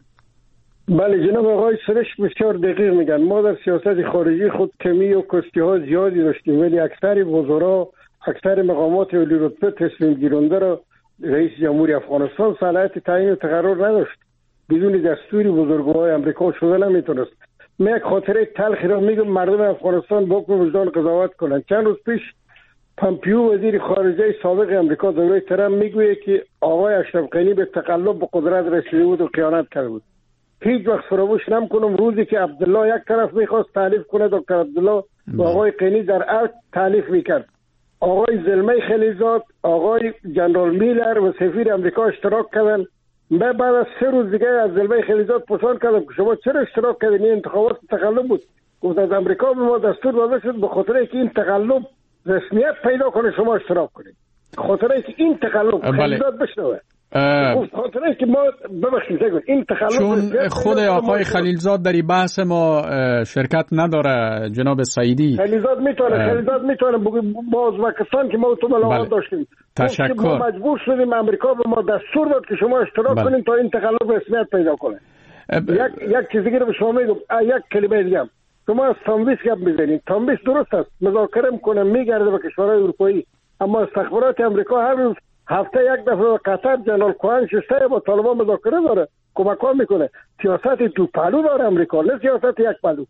بله جناب آقای سرشک بسیار دقیق میگن. ما در سیاست خارجی خود کمی و کستی ها زیادی داشتیم، ولی اکثر وزرا، اکثر مقامات عالی رتبه تصمیم گیرنده را رئیس جمهوری افغانستان صلاحیت تعیین و تقرر نداشت. بدون دستوری بزرگوارای امریکا شده نمیتونست. من یک خاطره تلخی را میگم مردم افغانستان با حکم وجدان قضاوت کنن. چند روز پیش پامپیو وزیر خارجه سابق امریکا دوره ترامپ میگوید که آقای اشرف غنی به تقلب به قدرت رسیده بود و خیانت کرده بود. هیچ وقت فراموش نمیکنم روزی که عبدالله یک طرف میخواست تعریف کنه، دکتر عبدالله و آقای غنی در ارگ تعریف میکرد. آقای زلمه خلیزاد، آقای جنرال میلر و سفیر امریکا اشتراک کردن. من بعد از سه روز دیگه از زلمه خلیزاد پرسان کردم که شما چرا اشتراک کردین؟ این انتخابات تقلب بود. گفت از امریکا به ما دستور داده شد به خاطر اینکه این تقلب رسمیت پیدا کنه شما اشتراک کنید. خاطر اینکه این تقلب خلیزاد بشنوه. گفت خاطر اینکه ما ببخشید این تقلب چون خود آقای خلیلزاد در این بحث ما شرکت نداره جناب سعیدی. خلیلزاد میتونه خلیلزاد میتونه با ازبکستان که ما تو ملاقات داشتیم. تشکر. ما مجبور شدیم امریکا به ما دستور داد که شما اشتراک کنین تا این تقلب رسمیت پیدا کنه. یک یک چیزی که به شما میگم، یک کلمه دیگه شما از تامویس گپ میزنید. تامویس درست است، مذاکره میکنه میگرده به کشورهای اروپایی، اما استخبارات امریکا هر روز هفته یک دفعه قطر جنرال کوهن شسته با طالبان مذاکره داره، کمک میکنه. سیاست دو پهلو داره امریکا، نه سیاست یک پهلو.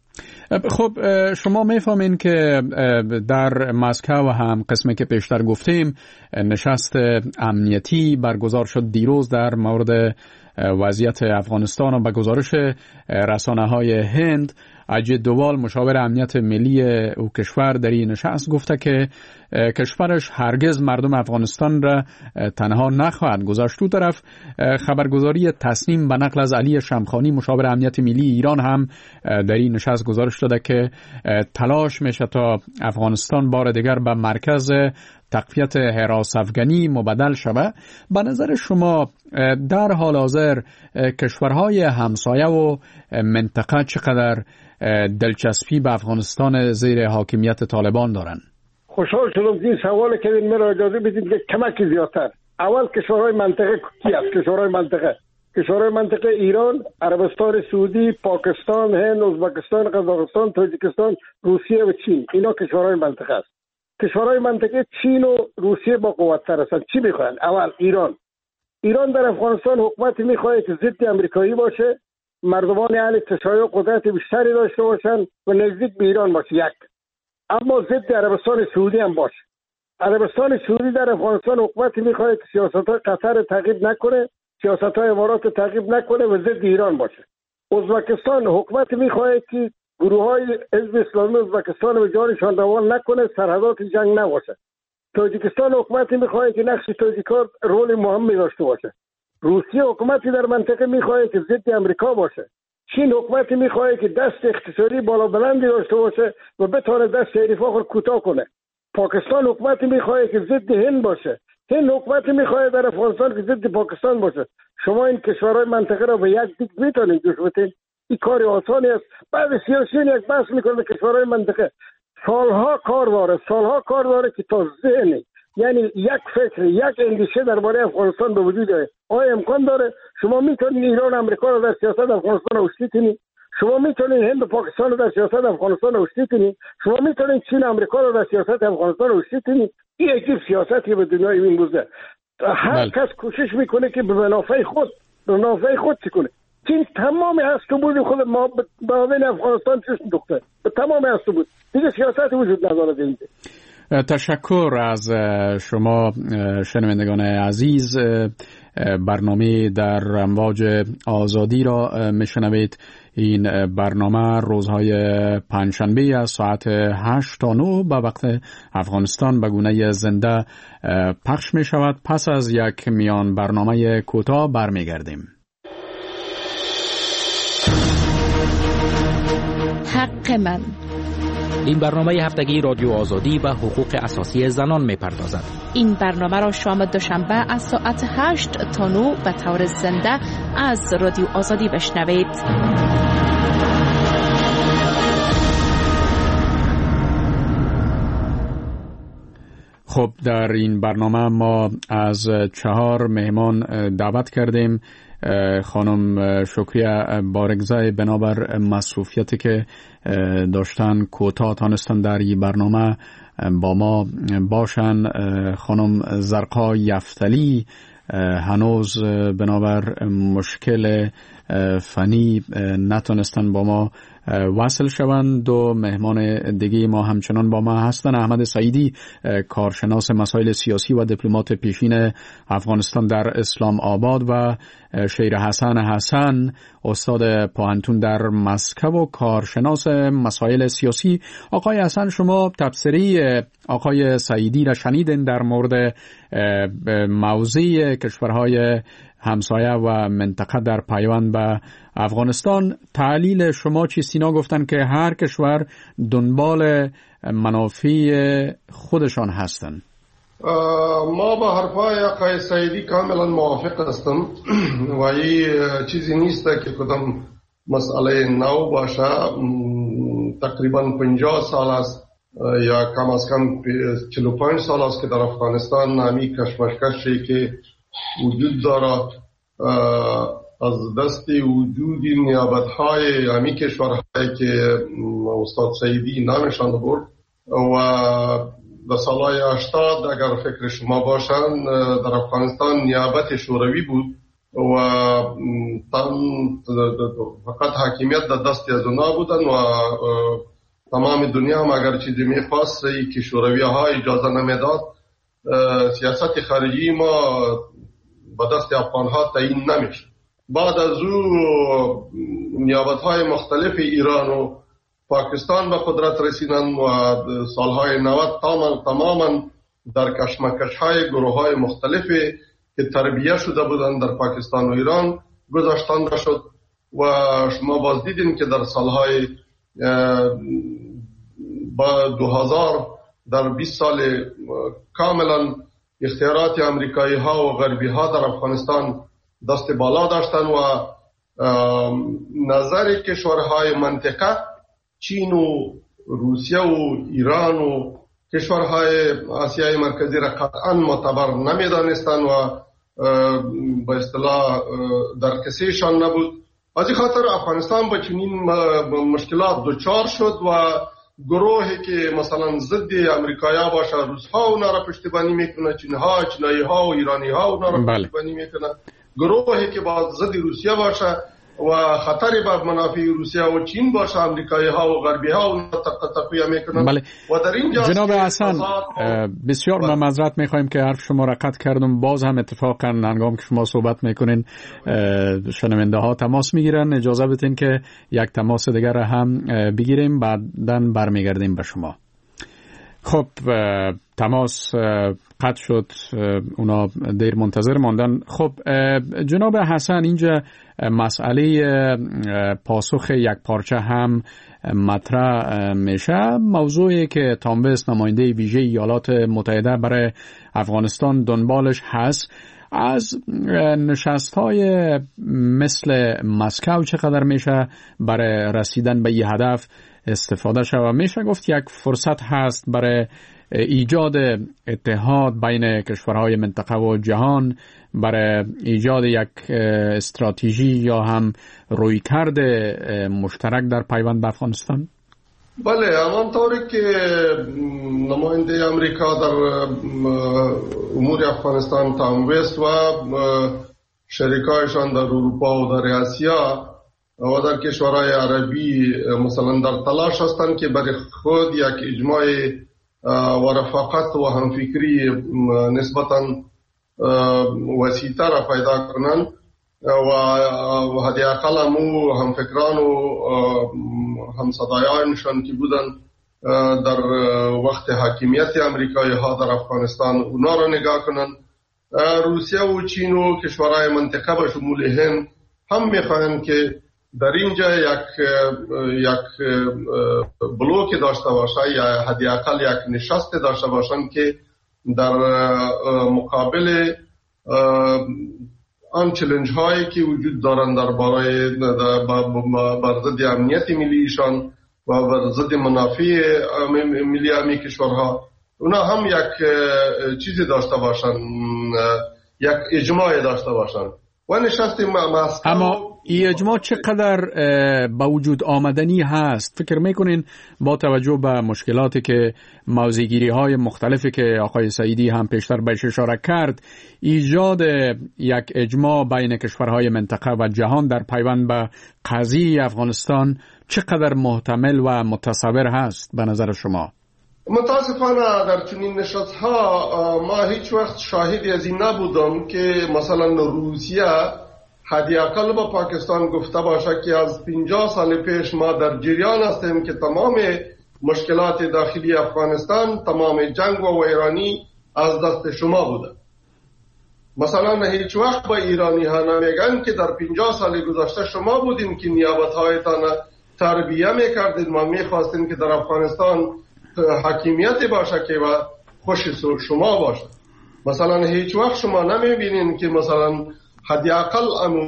خب شما میفهمین که در مسکو هم قسمی که پیشتر گفتیم نشست امنیتی برگزار شد دیروز در مورد وضعیت افغانستان و به گزارش رسانه‌های هند اجید دووال مشاور امنیت ملی او کشور در این نشست گفته که کشورش هرگز مردم افغانستان را تنها نخواهد گذاشت. دو طرف خبرگزاری تصنیم به نقل از علی شمخانی مشاور امنیت ملی ایران هم در این نشست گزارش داده که تلاش میشه تا افغانستان بار دیگر به مرکز تقویت حراس افغانی مبدل شود. به نظر شما در حال حاضر کشورهای همسایه و منطقه چقدر دلچسپی به افغانستان زیر حاکمیت طالبان دارن؟ خوشحال شدم که این سوال کردین. مرا اجازه بدید که کمک زیادتر. اول کشورهای منطقه کی است؟ کشورهای منطقه کشورهای منطقه ایران، عربستان سعودی، پاکستان، هند، ازبکستان، قزاقستان، تاجیکستان، روسیه و چین. اینا کشورهای منطقه است. کشورهای منطقه چین و روسیه با قوت‌تر هستند. چی میخواهند؟ اول ایران. ایران در افغانستان حکومتی میخواهد که ضد امریکایی باشه، مردمان اهل تشیع قدرت بیشتری داشته باشند و نزدیک به ایران باشه. یک، اما ضد عربستان سعودی هم باشه. عربستان سعودی در افغانستان حکومتی میخواهد که سیاست‌های قطر تعقیب نکنه، سیاست‌های امارات تعقیب نکنه و ضد ایران باشه. ازبکستان حکومتی میخواهد که گروه‌های حزب اسلامی ازبکستان به جانشان روان نکنه، سرحدات جنگ نباشه. تاجیکستان حکومتی میخواد که نقش تاجیکان رول مهمی داشته باشه. روسیه حکومتی در منطقه میخواد که ضد امریکا باشه. چین حکومتی میخواد که دست اقتصادی بالا بلندی داشته باشه و بتونه دست حریفا خود کوتاه کنه. پاکستان حکومتی میخواد که ضد هند باشه. هند حکومتی میخواد در افغانستان که ضد پاکستان باشه. شما این کشورهای منطقه را به یک دیگ میتونید جوش بدید. این کار آسانی است. بعد سیاسیون یک بحث میکنه کشورهای منطقه سالها کار داره سالها کار داره که تا ذهنی یعنی یک فکر یک اندیشه درباره افغانستان به وجود آید. آیا امکان داره شما میتونید ایران امریکا رو در سیاست افغانستان اوشتی کنید؟ شما میتونید هند و پاکستان رو در سیاست افغانستان اوشتی کنید؟ شما میتونید چین امریکا رو در سیاست افغانستان اوشتی کنید؟ این عجیب سیاستی به دنیای امروزه. هر کس کوشش میکنه که به منافع خود به منافع خود چی کنه. چین تمام هست تو بود خود ما به افغانستان چشم دوخته. به تمام هست تو بود. دیگه سیاست وجود نداره اینجا. تشکر از شما شنوندگان عزیز. برنامه در امواج آزادی را میشنوید. این برنامه روزهای پنجشنبه از ساعت هشت تا نه به وقت افغانستان به گونه زنده پخش می شود. پس از یک میان برنامه کوتاه برمیگردیم. حق من. این برنامه هفتگی رادیو آزادی به حقوق اساسی زنان می‌پردازد. این برنامه را شام دوشنبه از ساعت هشت تا نه به طور زنده از رادیو آزادی بشنوید. خب در این برنامه ما از چهار مهمان دعوت کردیم. خانم شکریه بارگزای بنابر مصروفیتی که داشتن کوتاه تانستن در این برنامه با ما باشن. خانم زرقا یفتلی هنوز بنابر مشکل فنی نتونستن با ما وصل شوند. دو مهمان دیگه ما همچنان با ما هستن. احمد سعیدی کارشناس مسائل سیاسی و دیپلمات پیشین افغانستان در اسلام آباد و شیر حسن حسن استاد پوهنتون در مسکو و کارشناس مسائل سیاسی. آقای حسن شما تبصره آقای سعیدی را شنیدین در مورد موضع کشورهای همسایه و منطقه در پیوند به افغانستان. تعلیل شما چیست؟ اینا گفتن که هر کشور دنبال منافع خودشان هستن. ما با حرفای آقای سعیدی کاملا موافق هستم و این چیزی نیست که کدام مسئله نو باشه. تقریبا پنجاه سال است یا کم از کم چهل و پنج سال است که در افغانستان نامی کشمکشی که وجود داره از دست وجودی نیابت‌های همی کشورهایی که استاد سعیدی نامشان برد و در سالهای هشتاد اگر فکر شما باشند در افغانستان نیابت شوروی بود و فقط حاکمیت در دست از اونا بودن و تمام دنیا هم اگر چیزی میخواست که شوروی ها اجازه نمیداد سیاست خارجی ما به دست افغان ها تعیین نمیشه. بعد از او نیابت های مختلف ایران و پاکستان به قدرت رسیدن و سالهای نود تماما در کشمکش های گروه های مختلفی که تربیه شده بودن در پاکستان و ایران گذاشتن شد و شما باز دیدین که در سالهای با دو هزار در بیست سال کاملا اختیارات امریکایی ها و غربی ها در افغانستان دست بالا داشتن و نظر کشورهای منطقه چین و روسیه و ایران و کشورهای آسیای مرکزی را قطعا معتبر نمی دانستن و به اصطلاح در کسیشان نبود. از این خاطر افغانستان با چنین مشکلات دچار شد و گروهی که مثلا ضد امریکایا باشه روس‌ها اونا را پشتیبانی میکنه، چین‌ها، چینایی‌ها و ایرانی‌ها اونا را بله. پشتیبانی میکنه. گروهی که با ضد روسیه باشه و خطری بر منافع روسیه و چین باشه امریکایی‌ها و غربی‌ها اونا تقویه میکنن. بله. و در اینجا جناب حسن بسیار ما معذرت میخوایم که حرف شما را قطع کردم. باز هم اتفاقا هنگام که شما صحبت میکنین شنونده ها تماس میگیرن. اجازه بدین که یک تماس دیگر را هم بگیریم بعداً برمیگردیم به شما. خب تماس قطع شد، اونا دیر منتظر ماندن. خب جناب حسن، اینجا مسئله پاسخ یک پارچه هم مطرح میشه، موضوعی که تام وست نماینده ویژه ایالات متحده برای افغانستان دنبالش هست. از نشست‌های مثل مسکو چقدر میشه برای رسیدن به این هدف استفاده شود؟ میشه گفت یک فرصت هست برای ایجاد اتحاد بین کشورهای منطقه و جهان، برای ایجاد یک استراتژی یا هم رویکرد مشترک در پیوند به افغانستان؟ بله، همانطوری که نماینده امریکا در امور افغانستان تام وست و شریکایشان در اروپا و در آسیا و در کشورهای عربی مثلا در تلاش هستند که برای خود یک اجماع و رفاقت و همفکری نسبتاً وسیع‌تر پیدا کنند و حداقل همو همفکران و همصدایانشان که بودن در وقت حاکمیت امریکایی ها در افغانستان اونا را نگاه کنند. روسیه و چین و کشورهای منطقه به شمول هند هم میخواهند که در اینجا یک یک بلوک داشته باشه یا حداقل یک نشست داشته باشند که در مقابل آن چالش هایی که وجود دارند در برای بر ضد امنیت ملیشان و بر ضد منافع ملی امی کشورها، اونا هم یک چیزی داشته باشند، یک اجماع داشته باشند و نشست مسکو. اما این اجماع چقدر با وجود آمدنی هست؟ فکر میکنین با توجه به مشکلاتی که موضع‌گیری های مختلفی که آقای سعیدی هم پیشتر بهش اشاره کرد، ایجاد یک اجماع بین کشورهای منطقه و جهان در پیوند به قضیه افغانستان چقدر محتمل و متصور هست به نظر شما؟ متاسفانه در چنین نشست‌ها ما هیچ وقت شاهدی از این نبودم که مثلا روسیه حداقل با پاکستان گفته باشه که از پنجاه سال پیش ما در جریان هستیم که تمام مشکلات داخلی افغانستان، تمام جنگ و ویرانی از دست شما بوده. مثلا هیچ وقت با ایرانی ها نمیگن که در پنجاه سال گذشته شما بودین که نیابت هایتان تربیه میکردید، ما میخواستیم که در افغانستان حاکمیت باشه که و خوش شما باشه. مثلا هیچ وقت شما نمیبینین که مثلا حداقل امو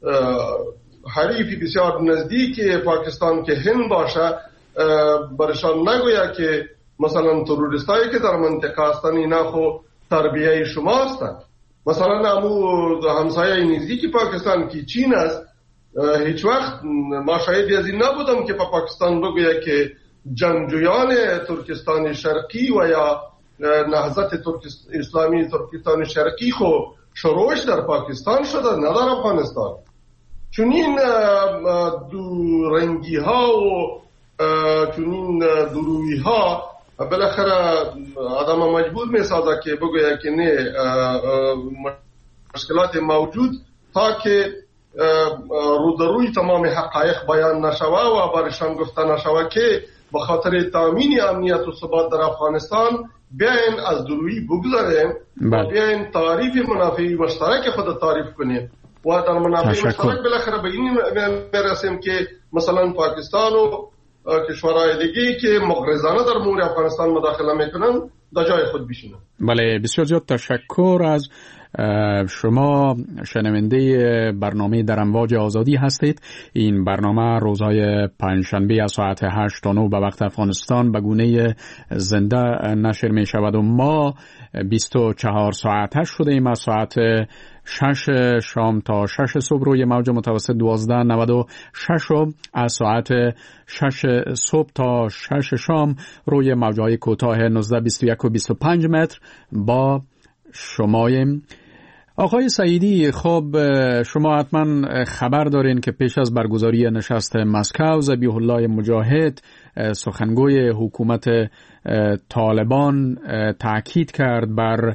حریفی بسیار نزدیک پاکستان که هند باشه برشان نگویا که مثلا تروریستایی که در منطقه هستن اینا خو تربیه شما هستن. مثلا امو همسایه نزدیک پاکستان که چین است، هیچ وقت ما شاهدی از این نبودم که با پاکستان بگویا که جنگجویان ترکستان شرقی و یا نهضت اسلامی ترکستان شرقی خو شروعش در پاکستان شده، نه در افغانستان. چون این دو رنگی ها و چون این درویی ها بالاخره آدم مجبور می سازه که بگویا که نه، مشکلات موجود تا که رو در روی تمام حقایق بیان نشوه و برشان گفته نشوه که به خاطر تامین امنیت و ثبات در افغانستان بیاین از درویی بگذاریم و بیاین تعریف منافع مشترک خود تعریف کنیم و در منافع مشترک بالاخره به این میرسیم که مثلا پاکستان و کشورهای دیگه که مغرضانه در امور افغانستان مداخله میکنن در جای خود بشینن. بله، بسیار زیاد تشکر از شما. شنونده برنامه در امواج آزادی هستید. این برنامه روزهای پنجشنبه از ساعت هشت تا نه به وقت افغانستان به گونه زنده نشر می شود و ما بیست و چهار ساعته شدیم از ساعت شش شام تا شش صبح روی موج متوسط دوازده نود و شش و از ساعت شش صبح تا شش شام روی موجهای کوتاه نوزده بیست و یک و بیست و پنج متر با شمایم. آقای سعیدی، خب شما حتما خبر دارین که پیش از برگزاری نشست مسکو ذبیح الله مجاهد سخنگوی حکومت طالبان تاکید کرد بر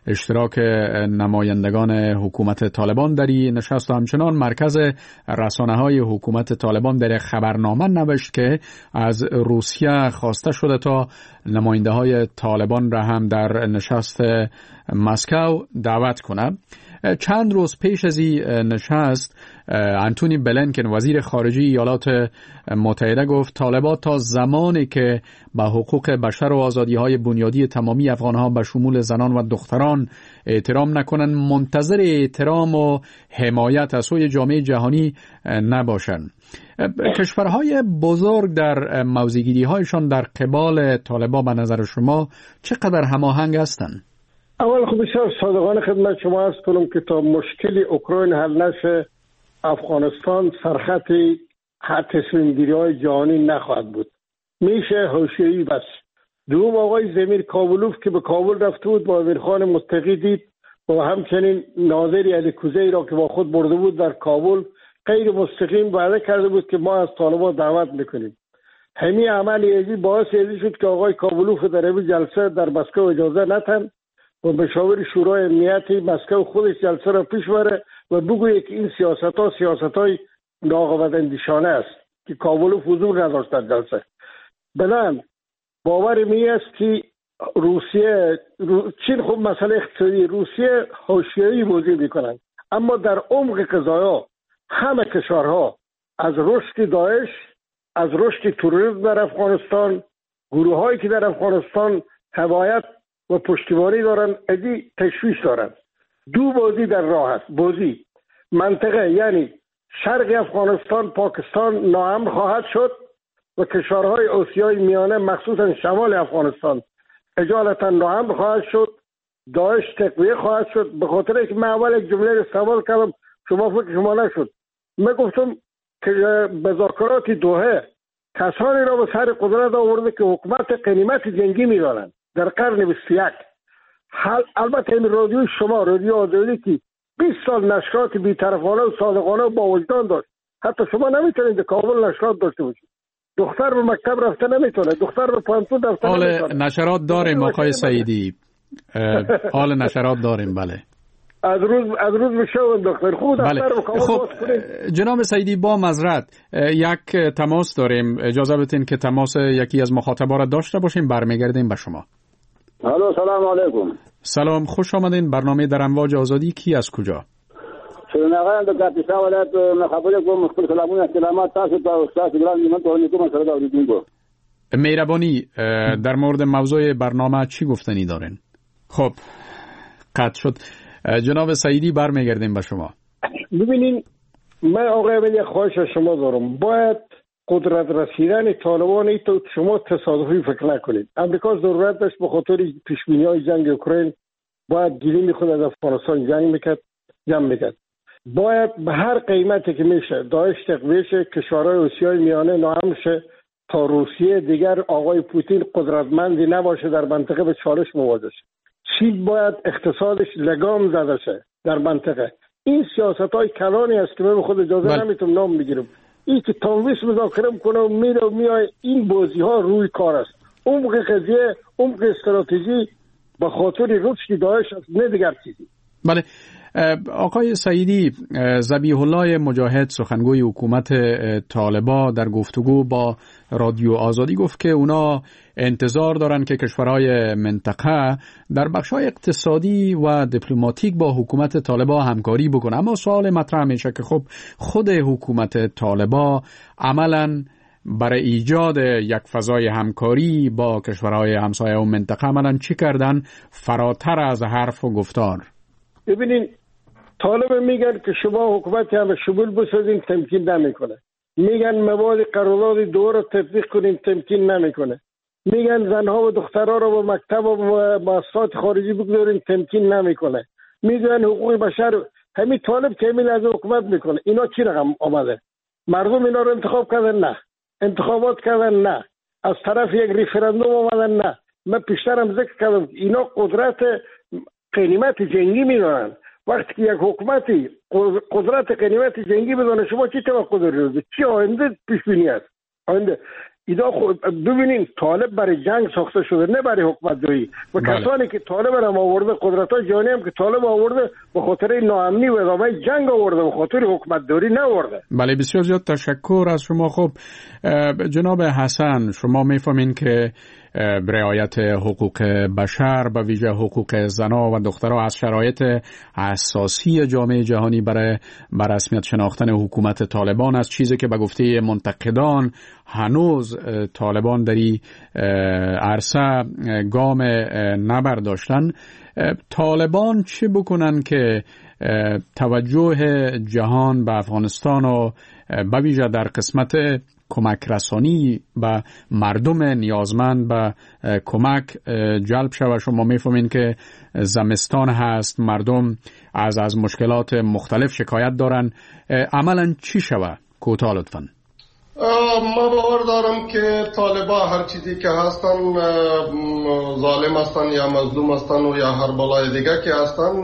اشتراک نمایندگان حکومت طالبان در این نشست و همچنان مرکز رسانه‌های حکومت طالبان در خبرنامه نوشت که از روسیه خواسته شده تا نماینده‌های طالبان را هم در نشست مسکو دعوت کنه. چند روز پیش از این نشست انتونی بلینکن وزیر خارجه ایالات متحده گفت طالبان تا زمانی که به حقوق بشر و آزادی‌های بنیادی تمامی افغان‌ها به شمول زنان و دختران احترام نکنند منتظر احترام و حمایت از سوی جامعه جهانی نباشند. کشورهای بزرگ در موضع‌گیری‌هایشان در قبال طالبان به نظر شما چقدر هماهنگ هستند؟ اول خب بسیار صادقانه خدمت شما عرض کنم که تا مشکل اوکراین حل نشه افغانستان سرخط تصمیم گیری های جهانی نخواهد بود. میشه حاشیه‌ای بس. دوم آقای زمیر کابلوف که به کابل رفته بود با امیرخان متقی دید و همچنین ناظر الیکوزی را که با خود برده بود در کابل غیر مستقیم وعده کرده بود که ما از طالبان دعوت میکنیم. همین عمل ازی باعث ازی شد که آقای کابلوف در این جلسه در مسکو اجازه نتن و مشاور شورای امنیتی مسکو خودش جلسه را پیش بره و بگوید که این سیاست ها سیاست های ناقابل اندیشانه است که کابل حضور نداشت در جلسه. بنابراین باور می است که روسیه رو... چین خب مسئله اقتصادی روسیه حاشیه‌ای بازی میکنند، اما در عمق قضایا همه کشورها از رشد داعش، از رشد تروریسم در افغانستان، گروه هایی که در افغانستان حمایت و پشتیبانی دارن ادی تشویش دارن. دو بازی در راه است. بازی منطقه یعنی شرق افغانستان پاکستان ناامن خواهد شد و کشورهای آسیای میانه مخصوصا شمال افغانستان اجالتا ناامن خواهد شد، داعش تقویه خواهد شد. به خاطر اینکه من اول یک جمله استعمال کردم شما فکر شما نشد، من گفتم که مذاکرات دوحه کسانی را به سر قدرت آورده که حکومت غنیمت جنگی می‌دانند در قرن بیست و یک. حال البته این رادیو شما رادیو آزادی که بیست سال نشرات بی‌طرفانه و صادقانه و با وجدان داشت، حتی شما نمیتونید در کابل نشرات داشته باشید. دختر به مکتب رفته نمیتونه، دختر به پانتون رفته نمیتونه. حال نشرات داریم آقای سعیدی، حال نشرات داریم. بله از روز از روز میشون دکتر خود بله. خب جناب سعیدی با معذرت یک تماس داریم، اجازه بدین که تماس یکی از مخاطبا را داشته باشیم، برمیگردیم به شما. الو سلام علیکم. سلام، خوش آمدین. برنامه در امواج آزادی. کی از کجا؟ شنوندگان د کاپیسا ولایت خبرې کوم، خپل سلامونه استلامات تاسو ته استاد ګران نیمه ته کوم سره دا اوریدونکو. مهربانی در مورد موضوع برنامه چی گفتنی دارین؟ خب قطع شد. جناب سعیدی برمیگردیم به شما. ببینین من آقای ولی خواهش از شما دارم، باید قدرت رسیدن طالبان ای تو شما تصادفی فکر نکنید. امریکا ضرورت داشت به خاطر پیشبینی‌های جنگ اوکراین باید گیریم خود از افغانستان جنگ میکرد جمع میکرد. باید به هر قیمتی که میشه داعش تقویه شه، کشورهای آسیای میانه ناامن شه تا روسیه دیگر آقای پوتین قدرتمندی نباشه در منطقه به چالش مواجه شه. چین باید اقتصادش لگام زده شه در منطقه. این سیاست‌های کلانی است که من خود اجازه بل. نمیتونم نام بگیرم. این که تنویس مذاکره میکنه و میره و میای، این بازی‌ها روی کار است. عمق قضیه، عمق استراتژی به خاطر رشد داعش است، نه دیگر چیزی. بله آقای سعیدی، ذبیح الله مجاهد سخنگوی حکومت طالبان در گفتگو با رادیو آزادی گفت که اونا انتظار دارن که کشورهای منطقه در بخش‌های اقتصادی و دیپلماتیک با حکومت طالبان همکاری بکنه. اما سوال مطرح میشه که خب خود حکومت طالبان عملاً برای ایجاد یک فضای همکاری با کشورهای همسایه و منطقه عملاً چی کردن فراتر از حرف و گفتار؟ ببینین طالب میگن که شما حکومت هم شمول بسازین، تمکین نمیکنه. میگن مواد قرارداد دو رو تطبیق کنین، تمکین نمیکنه. میگن زنها و دخترها رو با مکتب و مؤسسات خارجی بگذارین، تمکین نمیکنه. میگن حقوق بشر. همین طالب که همین از حکومت میکنه. اینا چی رقم آمده؟ مردم اینا رو انتخاب کردن؟ نه. انتخابات کردن؟ نه. از طرف یک ریفرندوم آمدن؟ نه. من پیشترم ذکر کردم اینا قدرت غنیمت جنگی میدونن. وقتی که یک حکومتی قدرت غنیمت جنگی بدونه، شما چی توقع دارید؟ چی آینده پیش بینی است؟ آینده اینا خود ببینین طالب برای جنگ ساخته شده، نه برای حکومت داری. و بله. کسانی که طالب را آورده، قدرت‌های جهانی هم که طالب آورده به خاطر ناامنی و ادامه جنگ آورده، به خاطر حکومت داری نآورده. بله بسیار زیاد تشکر از شما. خب جناب حسن، شما میفهمین که رعایت حقوق بشر و ویژه حقوق زنان و دخترها از شرایط اساسی جامعه جهانی برای بر رسمیت شناختن حکومت طالبان است، چیزی که به گفته منتقدان هنوز طالبان در این عرصه گام نبرداشتن. طالبان چه بکنن که توجه جهان به افغانستان و به ویژه در قسمت کمک رسانی به مردم نیازمند به کمک جلب شود؟ شما میفهمین که زمستان هست، مردم از از مشکلات مختلف شکایت دارن. عملا چی شود؟ کوتاه لطفاً. ما باور دارم که طالبا هر چیزی که هستن ظالم هستن یا مظلوم هستن و یا هر بلای دیگه که هستن،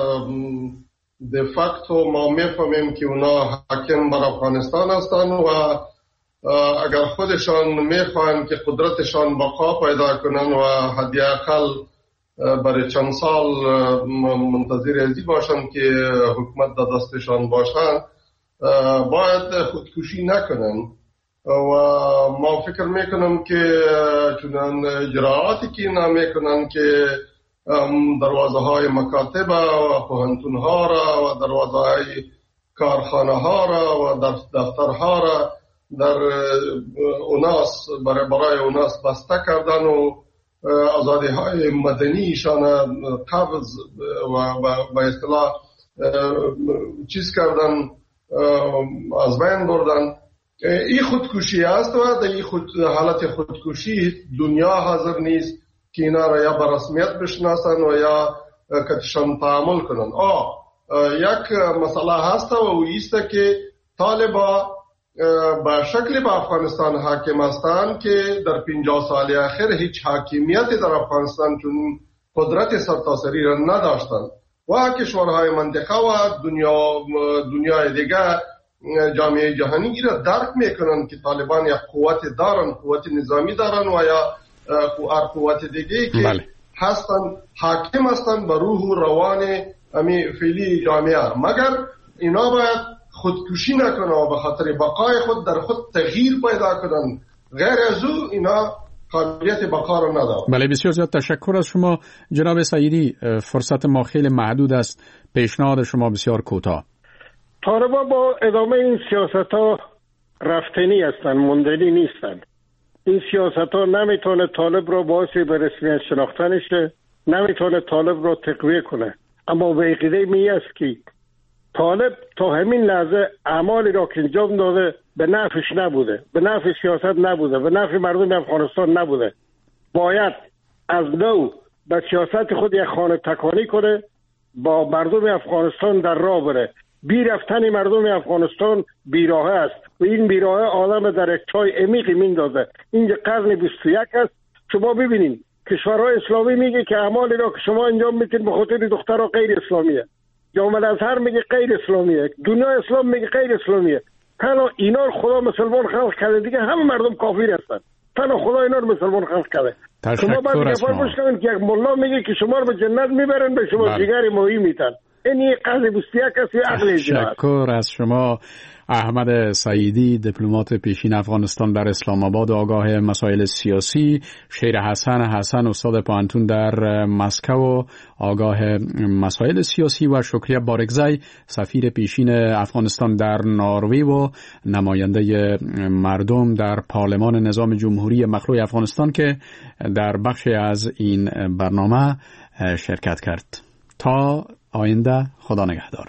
de facto ما میفهمیم که اونا حاکم بر افغانستان هستن و اگر خودشان میخواهند که قدرتشان بقا پیدا کنن و حداقل برای چند سال منتظر ازی باشن که حکومت در دستشان باشن، باید خودکشی نکنن. و ما فکر میکنم که چنان اجراعاتی که اینا میکنن که دروازه های مکاتب و پوهنتون ها را و دروازه های کارخانه ها را و دفتر ها را در اوناس برای برای اوناس بسته کردن و آزادی های مدنیشان قبض و به اصطلاح چیز کردن، از بین بردن. این خودکشی است و در این خود حالت خودکشی دنیا حاضر نیست که اینا را یا به رسمیت بشناسن و یا کتشان تعامل کنن. آه یک مسئله هست و ایست که طالبا به شکل به افغانستان حاکم هستند که در پنجاه سال اخیر هیچ حاکمیتی در افغانستان چون قدرت سرتاسری را نداشتند و کشورهای منطقه و دنیا دنیای دیگه جامعه جهانی را درک میکنن که طالبان یک قوت دارن، قوت نظامی دارن و یا هر قوت دیگه که بله. هستن حاکم هستن بر روح و روان امی فعلی جامعه، مگر اینا باید خودکشی نکنن و به خاطر بقای خود در خود تغییر پیدا کنن، غیر از او اینا قابلیت بقا رو ندارن. بله بسیار زیاد تشکر از شما. جناب سعیدی، فرصت ما خیلی محدود است، پیشنهاد شما بسیار کوتاه. طالبا با ادامه این سیاست ها رفتنی هستند، موندنی نیستند. این سیاست ها نمیتونه طالب را باعث به رسمیت شناختنش، نمیتونه طالب را تقویه کنه. اما به عقیده می است که طالب تا همین لحظه اعمالی را که انجام داده به نفعش نبوده، به نفع سیاست نبوده، به نفع مردم افغانستان نبوده. باید از نو به سیاست خود یک خانه تکانی کنه، با مردم افغانستان در راه بره. بی رفتن مردم افغانستان بیراه است و این بیراه آدم در یک چای عمیقی میندازه. این قرن بیست و یک است. شما ببینید کشورهای اسلامی میگه که اعمالی را که شما انجام میتین به خاطر دخترها غیر اسلامیه، جامعه الازهر میگه غیر اسلامیه، دنیا اسلام میگه غیر اسلامیه. تنها اینا رو خدا مسلمان خلق کرده، دیگه همه مردم کافر هستن. تنها خدا اینا رو مسلمان خلق کرده. شما باید گفار بشنوین که یک ملا میگه که شما رو به جنت میبرن، به شما جگر ماهی میتن. این قضیه بستیک است یا عقل اجراست. تشکر از شما. احمد سعیدی، دیپلمات پیشین افغانستان در اسلام آباد، آگاه مسائل سیاسی. شیر حسن حسن، استاد پوهنتون در مسکو، آگاه مسائل سیاسی. و شکریه بارگزی، سفیر پیشین افغانستان در نروژ و نماینده مردم در پارلمان نظام جمهوری مخلوع افغانستان که در بخشی از این برنامه شرکت کرد. تا آینده، خدا نگهدار.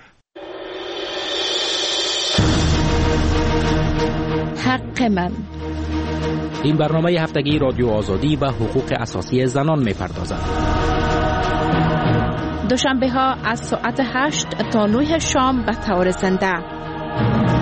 حق من. این برنامه هفتگی رادیو آزادی و حقوق اساسی زنان می‌پردازد. دوشنبه ها از ساعت هشت تا نه شام به طور زنده.